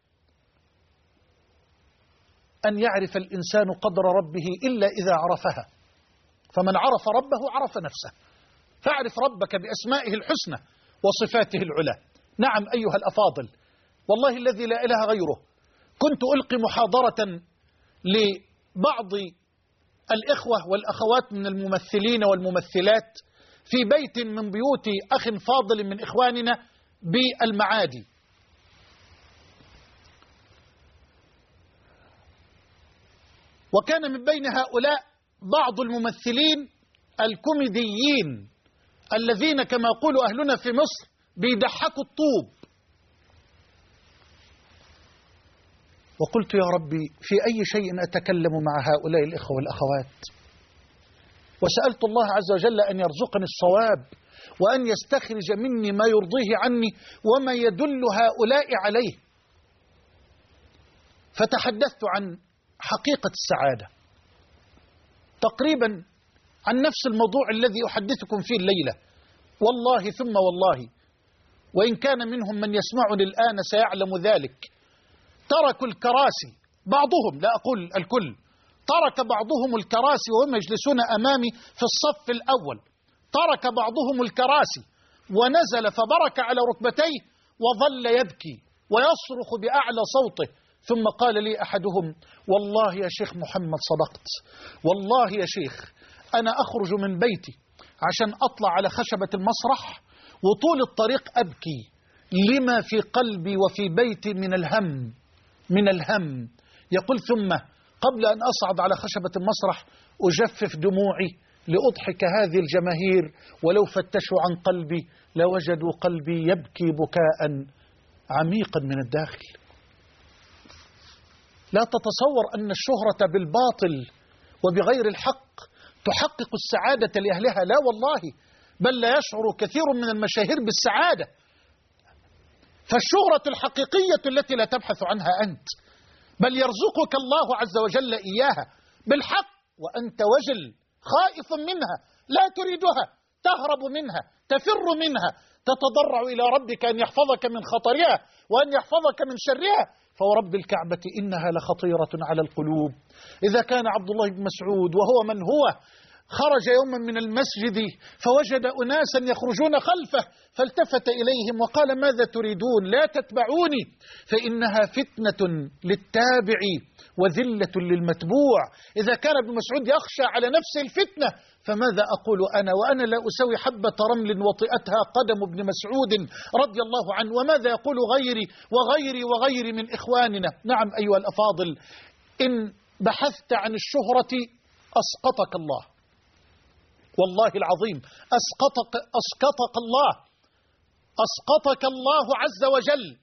أن يعرف الإنسان قدر ربه إلا إذا عرفها. فمن عرف ربه عرف نفسه. فاعرف ربك بأسمائه الحسنى وصفاته العلى. نعم أيها الأفاضل، والله الذي لا إله غيره، كنت ألقي محاضرة لبعض الإخوة والأخوات من الممثلين والممثلات في بيت من بيوت أخ فاضل من إخواننا بالمعادي. وكان من بين هؤلاء بعض الممثلين الكوميديين الذين كما يقول أهلنا في مصر بيضحكوا الطوب. وقلت: يا ربي، في أي شيء أتكلم مع هؤلاء الإخوة والأخوات؟ وسألت الله عز وجل أن يرزقني الصواب وأن يستخرج مني ما يرضيه عني وما يدل هؤلاء عليه. فتحدثت عن حقيقة السعادة، تقريبا عن نفس الموضوع الذي أحدثكم فيه الليلة. والله ثم والله، وإن كان منهم من يسمعني الآن سيعلم ذلك، تركوا الكراسي، بعضهم لا أقول الكل، ترك بعضهم الكراسي وهم يجلسون أمامي في الصف الأول، ترك بعضهم الكراسي ونزل فبرك على ركبتيه وظل يبكي ويصرخ بأعلى صوته، ثم قال لي أحدهم: والله يا شيخ محمد صدقت، والله يا شيخ أنا أخرج من بيتي عشان أطلع على خشبة المسرح وطول الطريق أبكي لما في قلبي وفي بيتي من الهم من الهم. يقول: ثم قبل أن أصعد على خشبة المسرح أجفف دموعي لأضحك هذه الجماهير، ولو فتشوا عن قلبي لوجدوا قلبي يبكي بكاء عميقا من الداخل. لا تتصور أن الشهرة بالباطل وبغير الحق تحقق السعادة لأهلها، لا والله، بل لا يشعر كثير من المشاهير بالسعادة. فالشهرة الحقيقية التي لا تبحث عنها أنت، بل يرزقك الله عز وجل إياها بالحق وأنت وجل خائف منها، لا تريدها، تهرب منها، تفر منها، تتضرع إلى ربك أن يحفظك من خطرها وأن يحفظك من شرها. فورب الكعبة إنها لخطيرة على القلوب. إذا كان عبد الله بن مسعود وهو من هو خرج يوما من المسجد فوجد أناسا يخرجون خلفه، فالتفت إليهم وقال: ماذا تريدون؟ لا تتبعوني فإنها فتنة للتابع وذلة للمتبوع. إذا كان ابن مسعود يخشى على نفسه الفتنة، فماذا أقول أنا وأنا لا أسوي حبة رمل وطئتها قدم ابن مسعود رضي الله عنه، وماذا يقول غيري وغيري وغيري من إخواننا. نعم أيها الأفاضل، إن بحثت عن الشهرة أسقطك الله، والله العظيم أسقطك, أسقطك الله أسقطك الله عز وجل.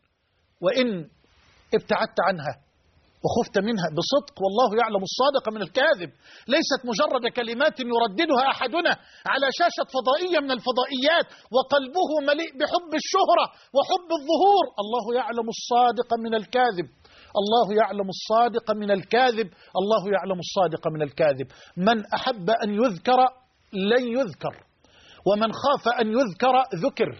وإن ابتعدت عنها وخفت منها بصدق، والله يعلم الصادق من الكاذب. ليست مجرد كلمات يرددها أحدنا على شاشة فضائية من الفضائيات وقلبه مليء بحب الشهرة وحب الظهور. الله يعلم الصادق من الكاذب، الله يعلم الصادق من الكاذب، الله يعلم الصادق من الكاذب. من أحب أن يذكر لن يذكر، ومن خاف أن يذكر ذكر.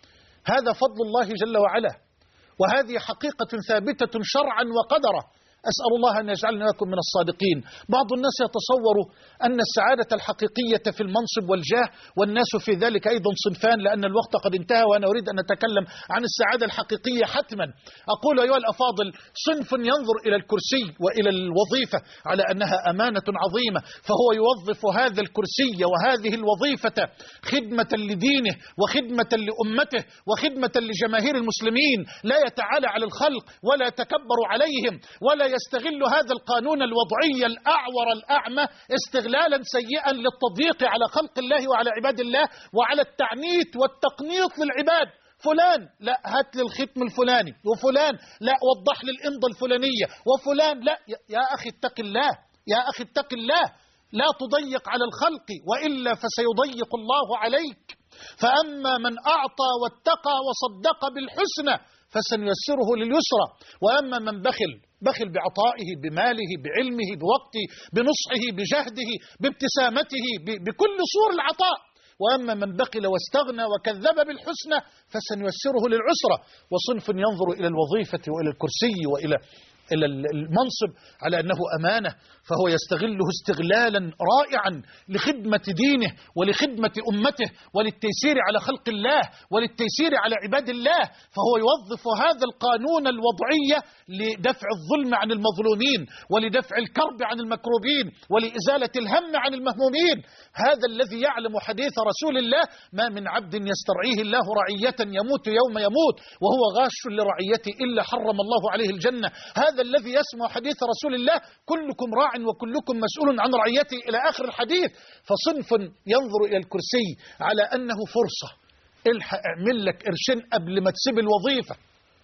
هذا فضل الله جل وعلا، وهذه حقيقة ثابتة شرعا وقدرا. أسأل الله أن يجعلنا لكم من الصادقين. بعض الناس يتصور أن السعادة الحقيقية في المنصب والجاه، والناس في ذلك أيضا صنفان، لأن الوقت قد انتهى وأنا أريد أن أتكلم عن السعادة الحقيقية حتما. أقول أيها الأفاضل: صنف ينظر إلى الكرسي وإلى الوظيفة على أنها أمانة عظيمة، فهو يوظف هذا الكرسي وهذه الوظيفة خدمة لدينه وخدمة لأمته وخدمة لجماهير المسلمين، لا يتعالى على الخلق ولا يتكبر عليهم ولا يستغل هذا القانون الوضعي الأعور الأعمى استغلالا سيئا للتضييق على خلق الله وعلى عباد الله وعلى التعنيت والتقنيط للعباد. فلان لا هات لي الختم الفلاني، وفلان لا وضح لي الإمضة الفلانية، وفلان لا. يا أخي اتق الله، يا أخي اتق الله، لا تضيق على الخلق وإلا فسيضيق الله عليك. فأما من أعطى واتقى وصدق بالحسنى فسنيسره لليسرى، وأما من بخل بخل بعطائه، بماله، بعلمه، بوقته، بنصحه، بجهده، بابتسامته، بكل صور العطاء، وأما من بخل واستغنى وكذب بالحسنى فسنيسره للعسرى. وصنف ينظر إلى الوظيفة وإلى الكرسي وإلى إلى المنصب على أنه أمانة، فهو يستغله استغلالا رائعا لخدمة دينه ولخدمة أمته وللتيسير على خلق الله وللتيسير على عباد الله، فهو يوظف هذا القانون الوضعي لدفع الظلم عن المظلومين ولدفع الكرب عن المكروبين ولإزالة الهم عن المهمومين. هذا الذي يعلم حديث رسول الله: ما من عبد يسترعيه الله رعية يموت يوم يموت وهو غاش لرعيته إلا حرم الله عليه الجنة. هذا الذي يسمع حديث رسول الله: كلكم راع وكلكم مسؤول عن رعيته، إلى آخر الحديث. فصنف ينظر إلى الكرسي على أنه فرصة، الحق اعمل لك قرشين قبل ما تسيب الوظيفة،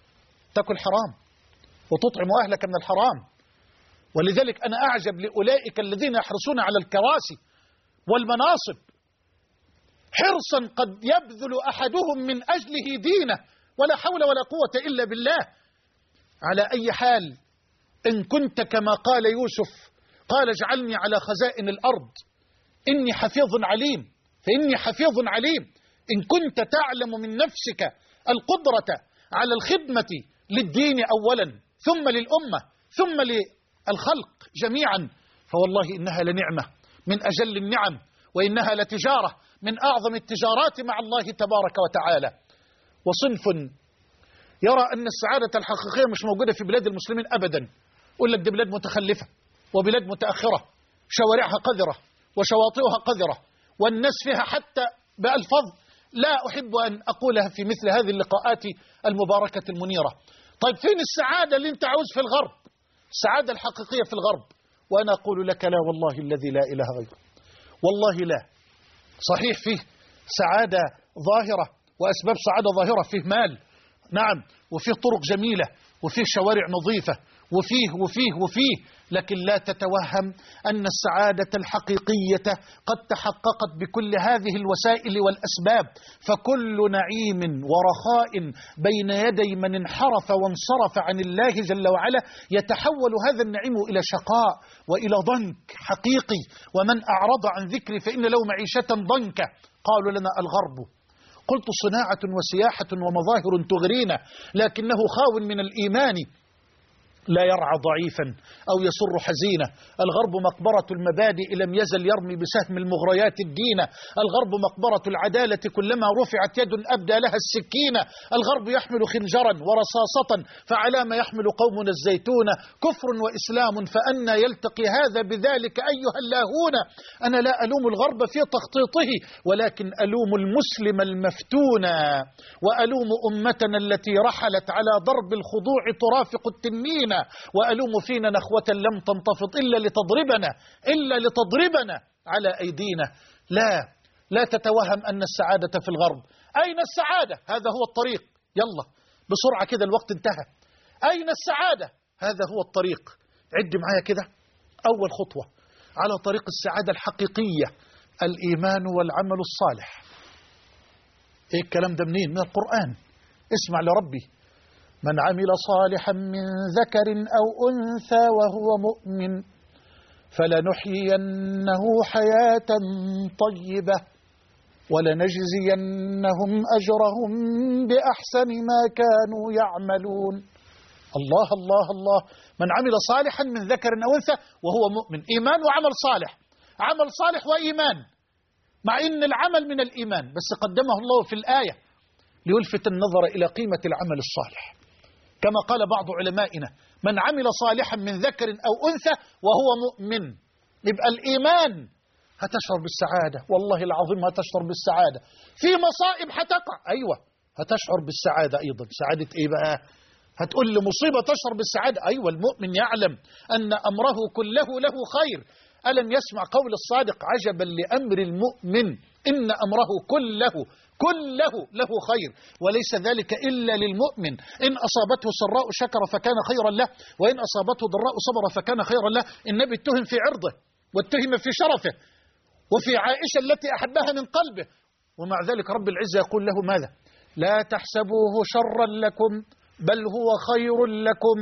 تاكل حرام وتطعم أهلك من الحرام. ولذلك أنا أعجب لأولئك الذين يحرصون على الكراسي والمناصب حرصا قد يبذل أحدهم من أجله دينه، ولا حول ولا قوة إلا بالله. على أي حال، إن كنت كما قال يوسف قال: اجعلني على خزائن الأرض إني حفيظ عليم، فإني حفيظ عليم. إن كنت تعلم من نفسك القدرة على الخدمة للدين أولا ثم للأمة ثم للخلق جميعا، فوالله إنها لنعمة من أجل النعم، وإنها لتجارة من أعظم التجارات مع الله تبارك وتعالى. وصنف يرى أن السعادة الحقيقية مش موجودة في بلاد المسلمين أبدا، يقول لك دي بلاد متخلفة وبلاد متأخرة، شوارعها قذرة وشواطئها قذرة والناس فيها حتى بألفاظ لا أحب أن أقولها في مثل هذه اللقاءات المباركة المنيرة. طيب فين السعادة اللي انت عاوز في الغرب؟ السعادة الحقيقية في الغرب. وأنا أقول لك لا والله الذي لا إله غيره، والله لا. صحيح فيه سعادة ظاهرة وأسباب سعادة ظاهرة، فيه مال نعم، وفيه طرق جميلة، وفيه شوارع نظيفة، وفيه وفيه وفيه لكن لا تتوهم أن السعادة الحقيقية قد تحققت بكل هذه الوسائل والأسباب. فكل نعيم ورخاء بين يدي من انحرف وانصرف عن الله جل وعلا يتحول هذا النعيم إلى شقاء وإلى ضنك حقيقي. ومن أعرض عن ذكري فإن له معيشة ضنكا. قالوا لنا الغرب، قلت صناعة وسياحة ومظاهر تغرينا، لكنه خاو من الإيمان لا يرعى ضعيفا أو يسر حزينة. الغرب مقبرة المبادئ لم يزل يرمي بسهم المغريات الدينة. الغرب مقبرة العدالة كلما رفعت يد أبدى لها السكينة. الغرب يحمل خنجرا ورصاصة فعلى ما يحمل قومنا الزيتون. كفر وإسلام فأنا يلتقي هذا بذلك أيها اللاهون. أنا لا ألوم الغرب في تخطيطه، ولكن ألوم المسلم المفتون، وألوم أمتنا التي رحلت على ضرب الخضوع ترافق التنين، وألوم فينا نخوة لم تنتفض إلا لتضربنا إلا لتضربنا على أيدينا. لا لا تتوهم أن السعادة في الغرب. أين السعادة؟ هذا هو الطريق. يلا بسرعة كده الوقت انتهى. أين السعادة؟ هذا هو الطريق. عد معايا كده. أول خطوة على طريق السعادة الحقيقية الإيمان والعمل الصالح. إيه الكلام ده منين؟ من القرآن. اسمع لربي: من عمل صالحا من ذكر أو أنثى وهو مؤمن فلنحيينه حياة طيبة ولنجزينهم أجرهم بأحسن ما كانوا يعملون. الله الله الله. من عمل صالحا من ذكر أو أنثى وهو مؤمن. إيمان وعمل صالح، عمل صالح وإيمان، مع إن العمل من الإيمان بس قدمه الله في الآية ليلفت النظر إلى قيمة العمل الصالح. كما قال بعض علمائنا: من عمل صالحا من ذكر أو أنثى وهو مؤمن. يبقى الإيمان هتشعر بالسعادة، والله العظيم هتشعر بالسعادة. في مصائب هتقع، أيوة هتشعر بالسعادة أيضا. سعادة إيه بقى؟ هتقول لي مصيبة تشعر بالسعادة. أيوة المؤمن يعلم أن أمره كله له خير. ألم يسمع قول الصادق: عجبا لأمر المؤمن إن أمره كله كله له خير، وليس ذلك إلا للمؤمن. إن أصابته سراء شكر فكان خيرا له، وإن أصابته ضراء صبر فكان خيرا له. النبي اتهم في عرضه واتهم في شرفه وفي عائشة التي أحبها من قلبه، ومع ذلك رب العزة يقول له ماذا؟ لا تحسبوه شرا لكم بل هو خير لكم.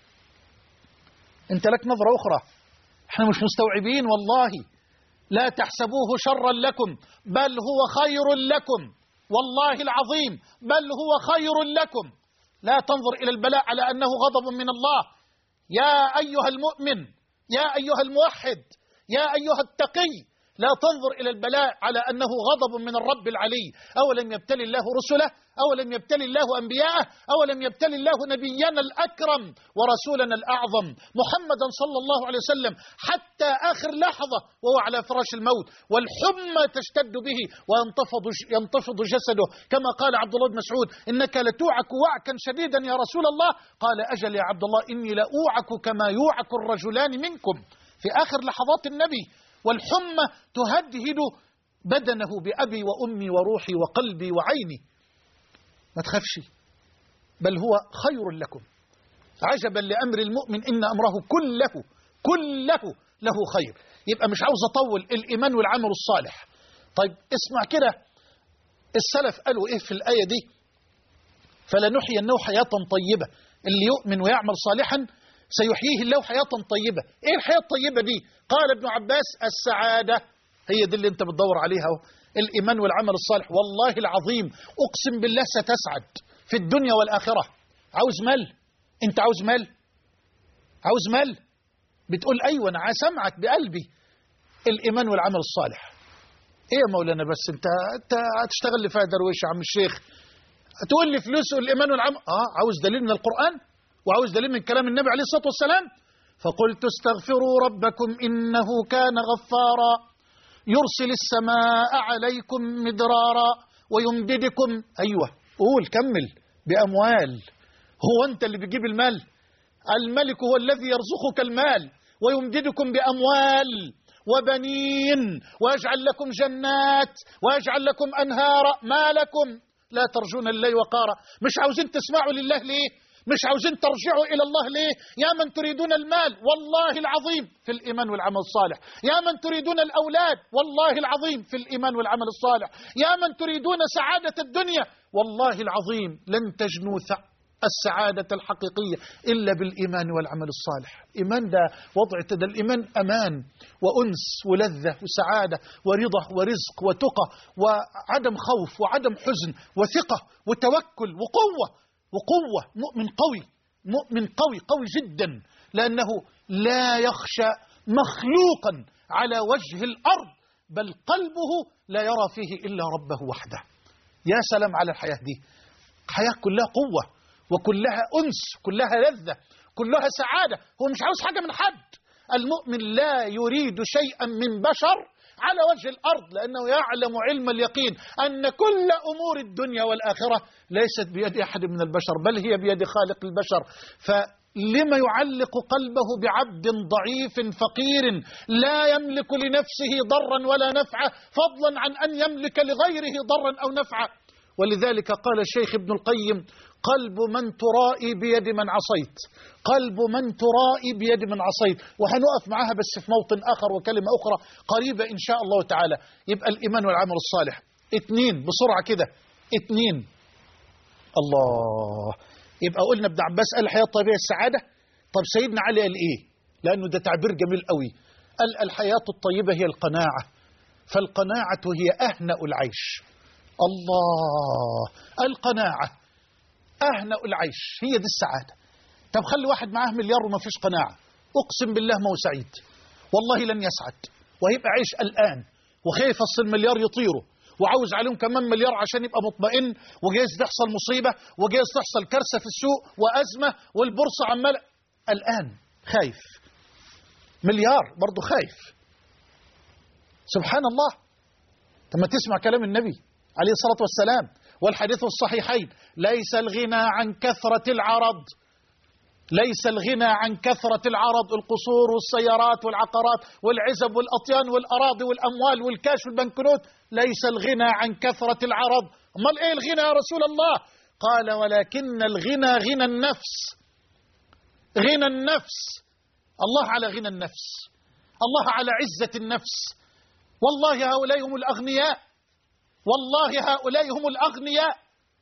انت لك نظرة أخرى، احنا مش مستوعبين والله. لا تحسبوه شرا لكم بل هو خير لكم، والله العظيم بل هو خير لكم. لا تنظر إلى البلاء على أنه غضب من الله. يا أيها المؤمن، يا أيها الموحد، يا أيها التقي، لا تنظر إلى البلاء على أنه غضب من الرب العلي. أولم يبتلي الله رسله؟ أولم يبتلي الله أنبياءه؟ أولم يبتلي الله نبينا الأكرم ورسولنا الأعظم محمدا صلى الله عليه وسلم حتى آخر لحظة وهو على فراش الموت والحمى تشتد به وينتفض ينتفض جسده، كما قال عبد الله بن مسعود: إنك لتوعك وعكا شديدا يا رسول الله. قال: أجل يا عبد الله، إني لأوعك كما يوعك الرجلان منكم. في آخر لحظات النبي والحمى تهدهد بدنه بأبي وأمي وروحي وقلبي وعيني. ما تخافش، بل هو خير لكم. عجبا لأمر المؤمن إن أمره كله كله له خير. يبقى مش عاوز أطول، الإيمان والعمل الصالح. طيب اسمع كده، السلف قالوا إيه في الآية دي؟ فلنحيينه حياة طيبة. اللي يؤمن ويعمل صالحا سيحييه الله حياة طيبة. إيه الحياة الطيبة دي؟ قال ابن عباس: السعادة. هي دي اللي انت بتدور عليها، الإيمان والعمل الصالح. والله العظيم أقسم بالله ستسعد في الدنيا والآخرة. عاوز مال؟ انت عاوز مال؟ عاوز مال؟ بتقول أيوة أنا سامعك بقلبي، الإيمان والعمل الصالح. إيه يا مولانا بس أنت أنت هتشتغل لي فيها درويش يا عم الشيخ، تقول لي فلوس والإيمان والعمل. آه عاوز دليل من القرآن وعاوز دليل من كلام النبي عليه الصلاة والسلام. فقلت استغفروا ربكم إنه كان غفارا يرسل السماء عليكم مدرارا ويمددكم. أيوة قول كمل بأموال. هو أنت اللي بتجيب المال؟ الملك هو الذي يرزقك المال ويمددكم بأموال وبنين ويجعل لكم جنات ويجعل لكم أنهارا. ما لكم لا ترجون الله وقارا؟ مش عاوزين تسمعوا لله ليه؟ مش عاوزين ترجعوا إلى الله ليه؟ يا من تريدون المال والله العظيم في الإيمان والعمل الصالح، يا من تريدون الأولاد والله العظيم في الإيمان والعمل الصالح، يا من تريدون سعادة الدنيا والله العظيم لن تجنوا السعادة الحقيقية إلا بالإيمان والعمل الصالح. إيمان ده وضع ده، الإيمان أمان وأنس ولذة وسعادة ورضا ورزق وتقى وعدم خوف وعدم حزن وثقة وتوكل وقوة وقوة. مؤمن قوي، مؤمن قوي قوي جدا، لأنه لا يخشى مخلوقا على وجه الأرض بل قلبه لا يرى فيه إلا ربه وحده. يا سلام على الحياة دي، حياة كلها قوة وكلها أنس، كلها لذة، كلها سعادة. هو مش عاوز حاجة من حد. المؤمن لا يريد شيئا من بشر على وجه الأرض، لأنه يعلم علم اليقين أن كل أمور الدنيا والآخرة ليست بيد أحد من البشر بل هي بيد خالق البشر. فلما يعلق قلبه بعبد ضعيف فقير لا يملك لنفسه ضرا ولا نفعا، فضلا عن أن يملك لغيره ضرا أو نفعا. ولذلك قال الشيخ ابن القيم: قلب من ترائي بيد من عصيت، قلب من ترائي بيد من عصيت. وهنقف معها بس في موطن آخر وكلمة أخرى قريبة إن شاء الله تعالى. يبقى الإيمان والعمل الصالح. اتنين بسرعة كده، اتنين. الله، يبقى قلنا ابن عباس قال الحياة الطيبة السعادة. طب سيدنا علي قال إيه؟ لأنه ده تعبير جميل قوي. قال الحياة الطيبة هي القناعة، فالقناعة هي أهنأ العيش. الله، القناعة أهنأ العيش، هي دي السعادة. طب خلي واحد معاه مليار وما فيش قناعة، أقسم بالله ما هو سعيد، والله لن يسعد، وهيبقى عيش قلقان وخايف أصل المليار يطيره وعاوز عليهم كمان مليار عشان يبقى مطمئن، وجايز تحصل مصيبة وجايز تحصل كارثة في السوق وأزمة والبورصة عمالة، قلقان خايف. مليار برضه خايف. سبحان الله. لما تسمع كلام النبي عليه الصلاة والسلام والحديث الصحيحين: ليس الغنى عن كثرة العرض، ليس الغنى عن كثرة العرض، القصور والسيارات والعقارات والعزب والأطيان والأراضي والأموال والكاش والبنكنوت، ليس الغنى عن كثرة العرض. أمال إيه الغنى يا رسول الله؟ قال: ولكن الغنى غنى النفس. غنى النفس، الله على غنى النفس، الله على عزة النفس. والله هؤلاء هم الأغنياء، والله هؤلاء هم الأغنياء،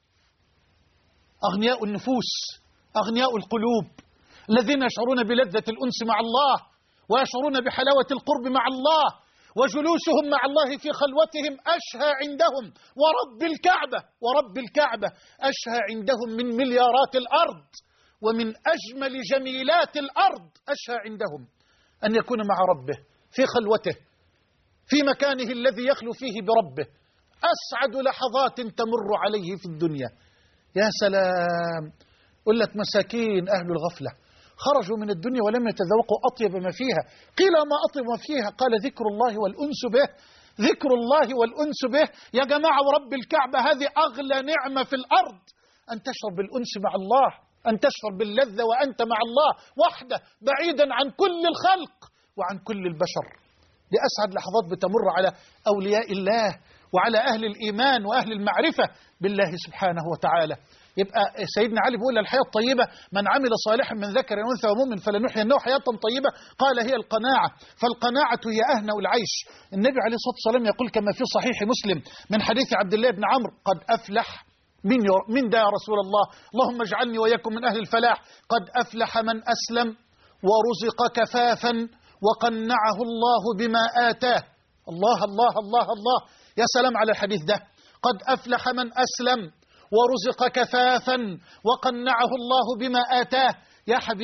أغنياء النفوس، أغنياء القلوب، الذين يشعرون بلذة الأنس مع الله ويشعرون بحلاوة القرب مع الله، وجلوسهم مع الله في خلوتهم أشهى عندهم ورب الكعبة، ورب الكعبة أشهى عندهم من مليارات الأرض ومن أجمل جميلات الأرض. أشهى عندهم أن يكون مع ربه في خلوته في مكانه الذي يخلو فيه بربه، أسعد لحظات تمر عليه في الدنيا. يا سلام. قل لك مساكين أهل الغفلة خرجوا من الدنيا ولم يتذوقوا أطيب ما فيها. قيل ما أطيب ما فيها؟ قال ذكر الله والأنس به. ذكر الله والأنس به. يا جماعة ورب الكعبة، هذه أغلى نعمة في الأرض، أن تشعر بالأنس مع الله، أن تشعر باللذة وأنت مع الله وحده بعيدا عن كل الخلق وعن كل البشر. دي أسعد لحظات بتمر على أولياء الله وعلى أهل الإيمان وأهل المعرفة بالله سبحانه وتعالى. يبقى سيدنا علي بيقول الحياة الطيبة من عمل صالحا من ذكر أو أنثى ومؤمن فلنحيينه حياة طيبة. قال هي القناعة، فالقناعة هي أهنأ العيش. النبي عليه الصلاة والسلام يقول كما في صحيح مسلم من حديث عبد الله بن عمرو: قد أفلح. من من ده يا رسول الله؟ اللهم اجعلني وإياكم من أهل الفلاح. قد أفلح من أسلم ورزق كفافا وقنعه الله بما آتاه. الله الله الله الله، يا سلام على الحديث ده. قد أفلح من أسلم ورزق كفافا وقنعه الله بما آتاه. يا حبيبي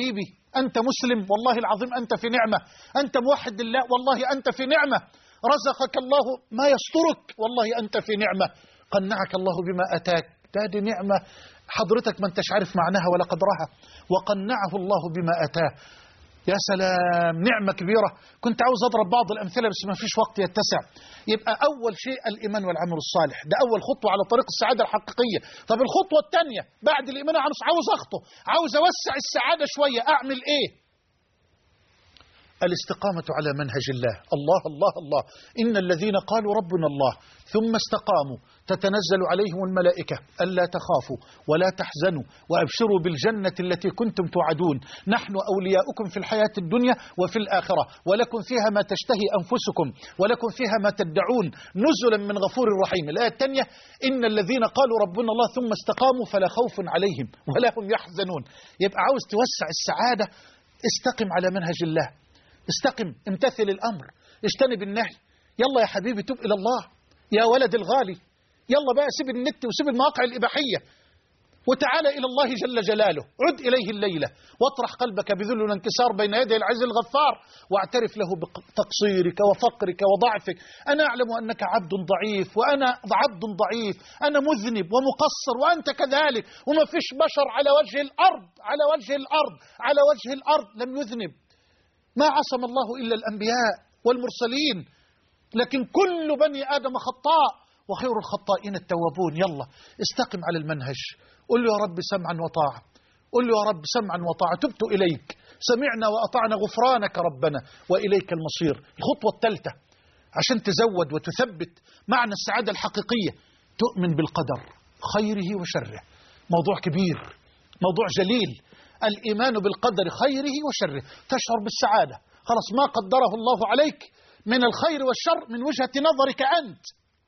أنت مسلم والله العظيم أنت في نعمة، أنت موحد لله والله أنت في نعمة، رزقك الله ما يسترك والله أنت في نعمة، قنعك الله بما أتاك، ده دي نعمة حضرتك ما انتش عارف معناها ولا قدرها، وقنعه الله بما أتاه. يا سلام، نعمة كبيرة. كنت عاوز أضرب بعض الأمثلة بس ما فيش وقت يتسع. يبقى أول شيء الإيمان والعمل الصالح، ده أول خطوة على طريق السعادة الحقيقية. طب الخطوة الثانية بعد الإيمان عاوز أخطو، عاوز أوسع السعادة شوية، أعمل إيه؟ الاستقامة على منهج الله. الله الله الله، إن الذين قالوا ربنا الله ثم استقاموا تتنزل عليهم الملائكة ألا تخافوا ولا تحزنوا وأبشروا بالجنة التي كنتم توعدون، نحن أولياؤكم في الحياة الدنيا وفي الآخرة، ولكم فيها ما تشتهي أنفسكم ولكم فيها ما تدعون نزلا من غفور رحيم. الآية الثانية إن الذين قالوا ربنا الله ثم استقاموا فلا خوف عليهم ولا هم يحزنون. يبقى عاوز توسع السعادة، استقم على منهج الله، استقم، امتثل الأمر، اجتنب النهي. يلا يا حبيبي توب إلى الله يا ولد الغالي، يلا بقى سيب النت وسيب المواقع الإباحية وتعالى إلى الله جل جلاله، عد إليه الليلة واطرح قلبك بذل وانكسار بين يدي العز الغفار، واعترف له بتقصيرك وفقرك وضعفك. أنا أعلم أنك عبد ضعيف وأنا عبد ضعيف، أنا مذنب ومقصر وأنت كذلك، وما فيش بشر على وجه الأرض على وجه الأرض على وجه الأرض لم يذنب، ما عصم الله إلا الأنبياء والمرسلين، لكن كل بني آدم خطاء وخير الخطائين التوابون. يلا استقم على المنهج، قل له يا رب سمعا وطاعة، قل له يا رب سمعا وطاعة، تبت إليك، سمعنا وأطعنا غفرانك ربنا وإليك المصير. الخطوة الثالثة عشان تزود وتثبت معنى السعادة الحقيقية، تؤمن بالقدر خيره وشره. موضوع كبير، موضوع جليل، الإيمان بالقدر خيره وشره، تشعر بالسعادة. خلاص ما قدره الله عليك من الخير والشر من وجهة نظرك أنت،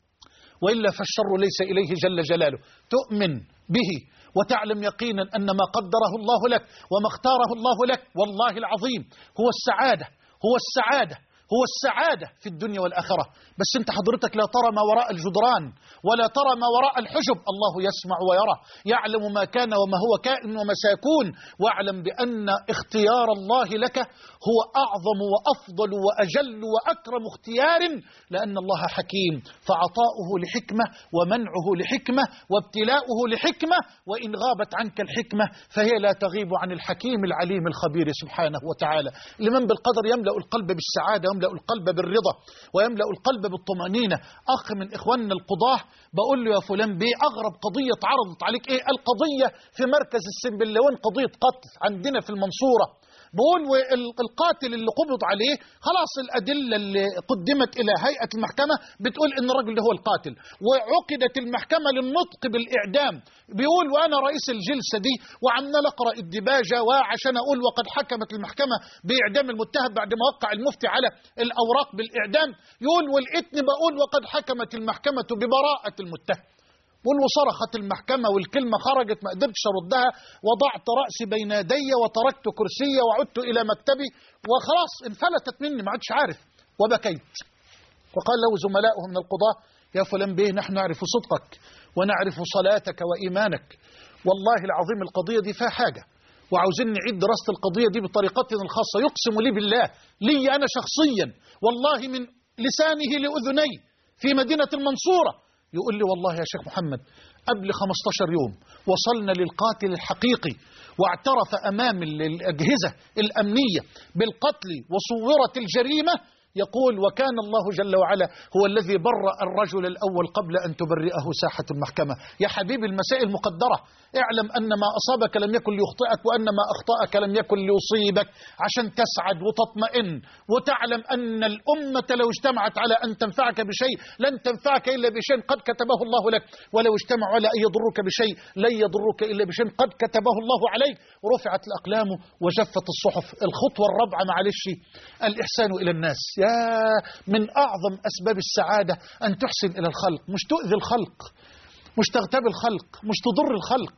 وإلا فالشر ليس إليه جل جلاله، تؤمن به وتعلم يقينا أن ما قدره الله لك وما اختاره الله لك والله العظيم هو السعادة، هو السعادة هو السعادة في الدنيا والآخرة. بس أنت حضرتك لا ترى ما وراء الجدران ولا ترى ما وراء الحجب، الله يسمع ويرى، يعلم ما كان وما هو كائن وما سيكون. واعلم بأن اختيار الله لك هو أعظم وأفضل وأجل وأكرم اختيار، لأن الله حكيم، فعطاؤه لحكمة ومنعه لحكمة وابتلاؤه لحكمة، وإن غابت عنك الحكمة فهي لا تغيب عن الحكيم العليم الخبير سبحانه وتعالى. لمن بالقدر يملأ القلب بالسعادة ويملأ القلب بالرضا ويملأ القلب بالطمأنينة. أخ من إخواننا القضاة بقول له يا فلان بيه، أغرب قضية اتعرضت عليك إيه؟ القضية في مركز السنبلاوين قضية قتل عندنا في المنصورة. بقول القاتل اللي قبض عليه خلاص الأدلة اللي قدمت إلى هيئة المحكمة بتقول إن الرجل ده هو القاتل، وعقدت المحكمة للنطق بالإعدام. بيقول وأنا رئيس الجلسة دي وعمال أقرأ الدباجة وعشان أقول وقد حكمت المحكمة بإعدام المتهم بعد ما وقع المفتي على الأوراق بالإعدام، يقول ولقيتني بقول وقد حكمت المحكمة ببراءة المتهم. بقول وصرخت المحكمة والكلمة خرجت ما قدرتش أردها، وضعت رأسي بين يدي وتركت كرسية وعدت إلى مكتبي وخلاص انفلتت مني ما عدتش عارف وبكيت. وقال له زملائه من القضاة يا فلان بيه نحن نعرف صدقك ونعرف صلاتك وإيمانك، والله العظيم القضية دي فيها حاجة وعاوزين نعيد دراسة القضية دي بطريقتنا الخاصة. يقسم لي بالله لي أنا شخصيا والله من لسانه لأذني في مدينة المنصورة يقول لي والله يا شيخ محمد قبل خمسة عشر يوم وصلنا للقاتل الحقيقي واعترف أمام الأجهزة الأمنية بالقتل وصورت الجريمة. يقول وكان الله جل وعلا هو الذي برأ الرجل الأول قبل أن تبرئه ساحة المحكمة. يا حبيبي المسائل مقدرة، اعلم أن ما أصابك لم يكن ليخطئك وأن ما أخطأك لم يكن ليصيبك، عشان تسعد وتطمئن وتعلم أن الأمة لو اجتمعت على أن تنفعك بشيء لن تنفعك إلا بشيء قد كتبه الله لك، ولو اجتمعوا على أن يضروك بشيء لن يضروك إلا بشيء قد كتبه الله عليك. ورفعت الأقلام وجفت الصحف. الخطوة الرابعة معلش الإحسان إلى الناس. يا من أعظم أسباب السعادة أن تحسن إلى الخلق، مش تؤذي الخلق، مش تغتاب الخلق، مش تضر الخلق،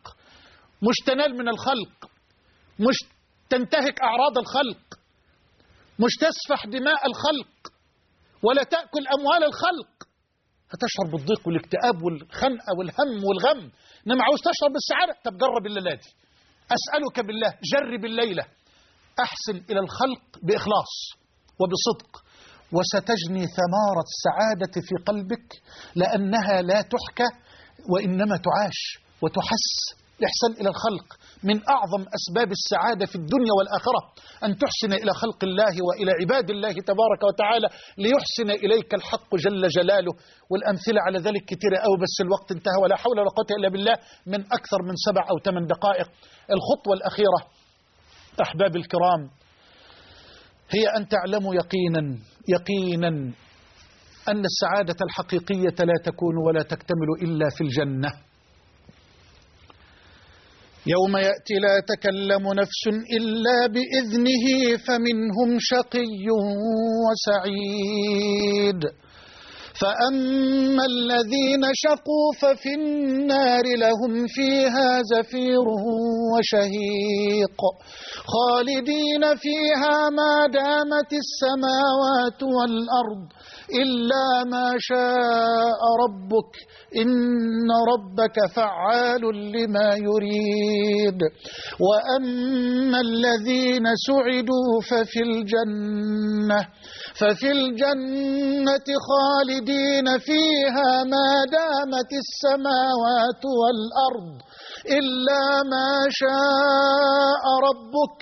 مش تنال من الخلق، مش تنتهك أعراض الخلق، مش تسفح دماء الخلق، ولا تأكل أموال الخلق. هتشعر بالضيق والاكتئاب والخنقة والهم والغم، إنما عاوز تشعر بالسعادة. طب جرب الليلة دي، أسألك بالله جرب الليلة أحسن إلى الخلق بإخلاص وبصدق، وستجني ثمار السعادة في قلبك، لأنها لا تحكى وإنما تعاش وتحس. الإحسان إلى الخلق من أعظم أسباب السعادة في الدنيا والآخرة، أن تحسن إلى خلق الله وإلى عباد الله تبارك وتعالى ليحسن إليك الحق جل جلاله. والأمثلة على ذلك كثيرة أو بس الوقت انتهى، ولا حول ولا قوة إلا بالله، من أكثر من سبع أو ثمان دقائق. الخطوة الأخيرة أحباب الكرام هي أن تعلموا يقينا يقينا أن السعادة الحقيقية لا تكون ولا تكتمل إلا في الجنة. يوم يأتي لا تكلم نفس إلا بإذنه فمنهم شقي وسعيد. فأما الذين شقوا ففي النار لهم فيها زفير وشهيق خالدين فيها ما دامت السماوات والأرض إلا ما شاء ربك إن ربك فعال لما يريد. وأما الذين سعدوا ففي الجنة ففي الجنة خالدين فيها ما دامت السماوات والأرض إلا ما شاء ربك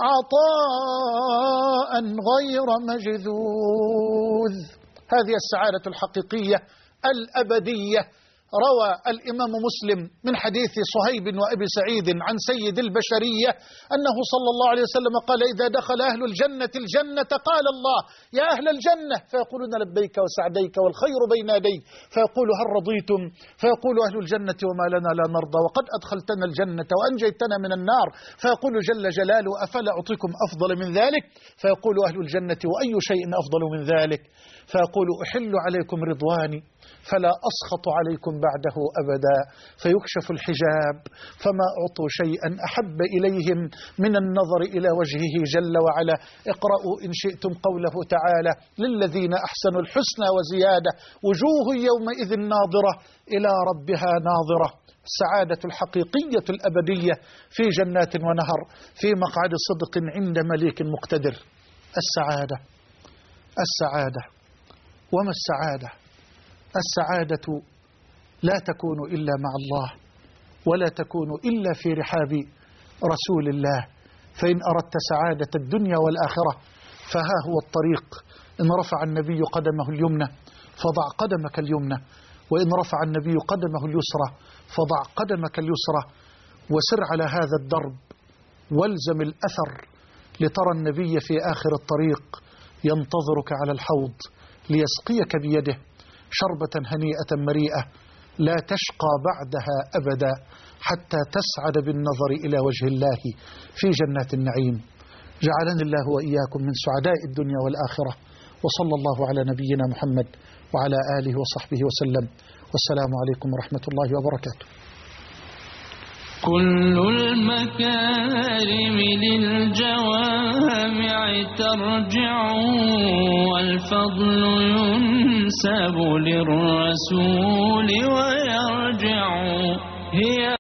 عطاء غير مجذوذ. هذه السعادة الحقيقية الأبدية. روى الإمام مسلم من حديث صهيب وأبي سعيد عن سيد البشرية أنه صلى الله عليه وسلم قال: إذا دخل أهل الجنة الجنة قال الله: يا أهل الجنة، فيقولون لبيك وسعديك والخير بين يديك، فيقول: هل رضيتم؟ فيقول أهل الجنة: وما لنا لا نرضى، وقد أدخلتنا الجنة وأنجيتنا من النار. فيقول جل جلاله: أفلا أعطيكم أفضل من ذلك؟ فيقول أهل الجنة: وأي شيء أفضل من ذلك؟ فيقول: أحل عليكم رضواني فلا أسخط عليكم بعده أبدا. فيكشف الحجاب فما أعطوا شيئا أحب إليهم من النظر إلى وجهه جل وعلا. اقرأوا إن شئتم قوله تعالى: للذين أحسنوا الحسنى وزيادة وجوه يومئذ ناظرة إلى ربها ناظرة. السعادة الحقيقية الأبدية في جنات ونهر في مقعد صدق عند مليك مقتدر. السعادة السعادة وما السعادة؟ السعادة لا تكون إلا مع الله، ولا تكون إلا في رحاب رسول الله. فإن أردت سعادة الدنيا والآخرة فها هو الطريق. إن رفع النبي قدمه اليمنى فضع قدمك اليمنى، وإن رفع النبي قدمه اليسرى فضع قدمك اليسرى، وسر على هذا الدرب والزم الأثر لترى النبي في آخر الطريق ينتظرك على الحوض ليسقيك بيده شربة هنيئة مريئة لا تشقى بعدها أبدا، حتى تسعد بالنظر إلى وجه الله في جنات النعيم. جعلني الله وإياكم من سعداء الدنيا والآخرة، وصلى الله على نبينا محمد وعلى آله وصحبه وسلم، والسلام عليكم ورحمة الله وبركاته. كل المكارم للجوامع ترجع، والفضل ينسب للرسول ويرجع. هي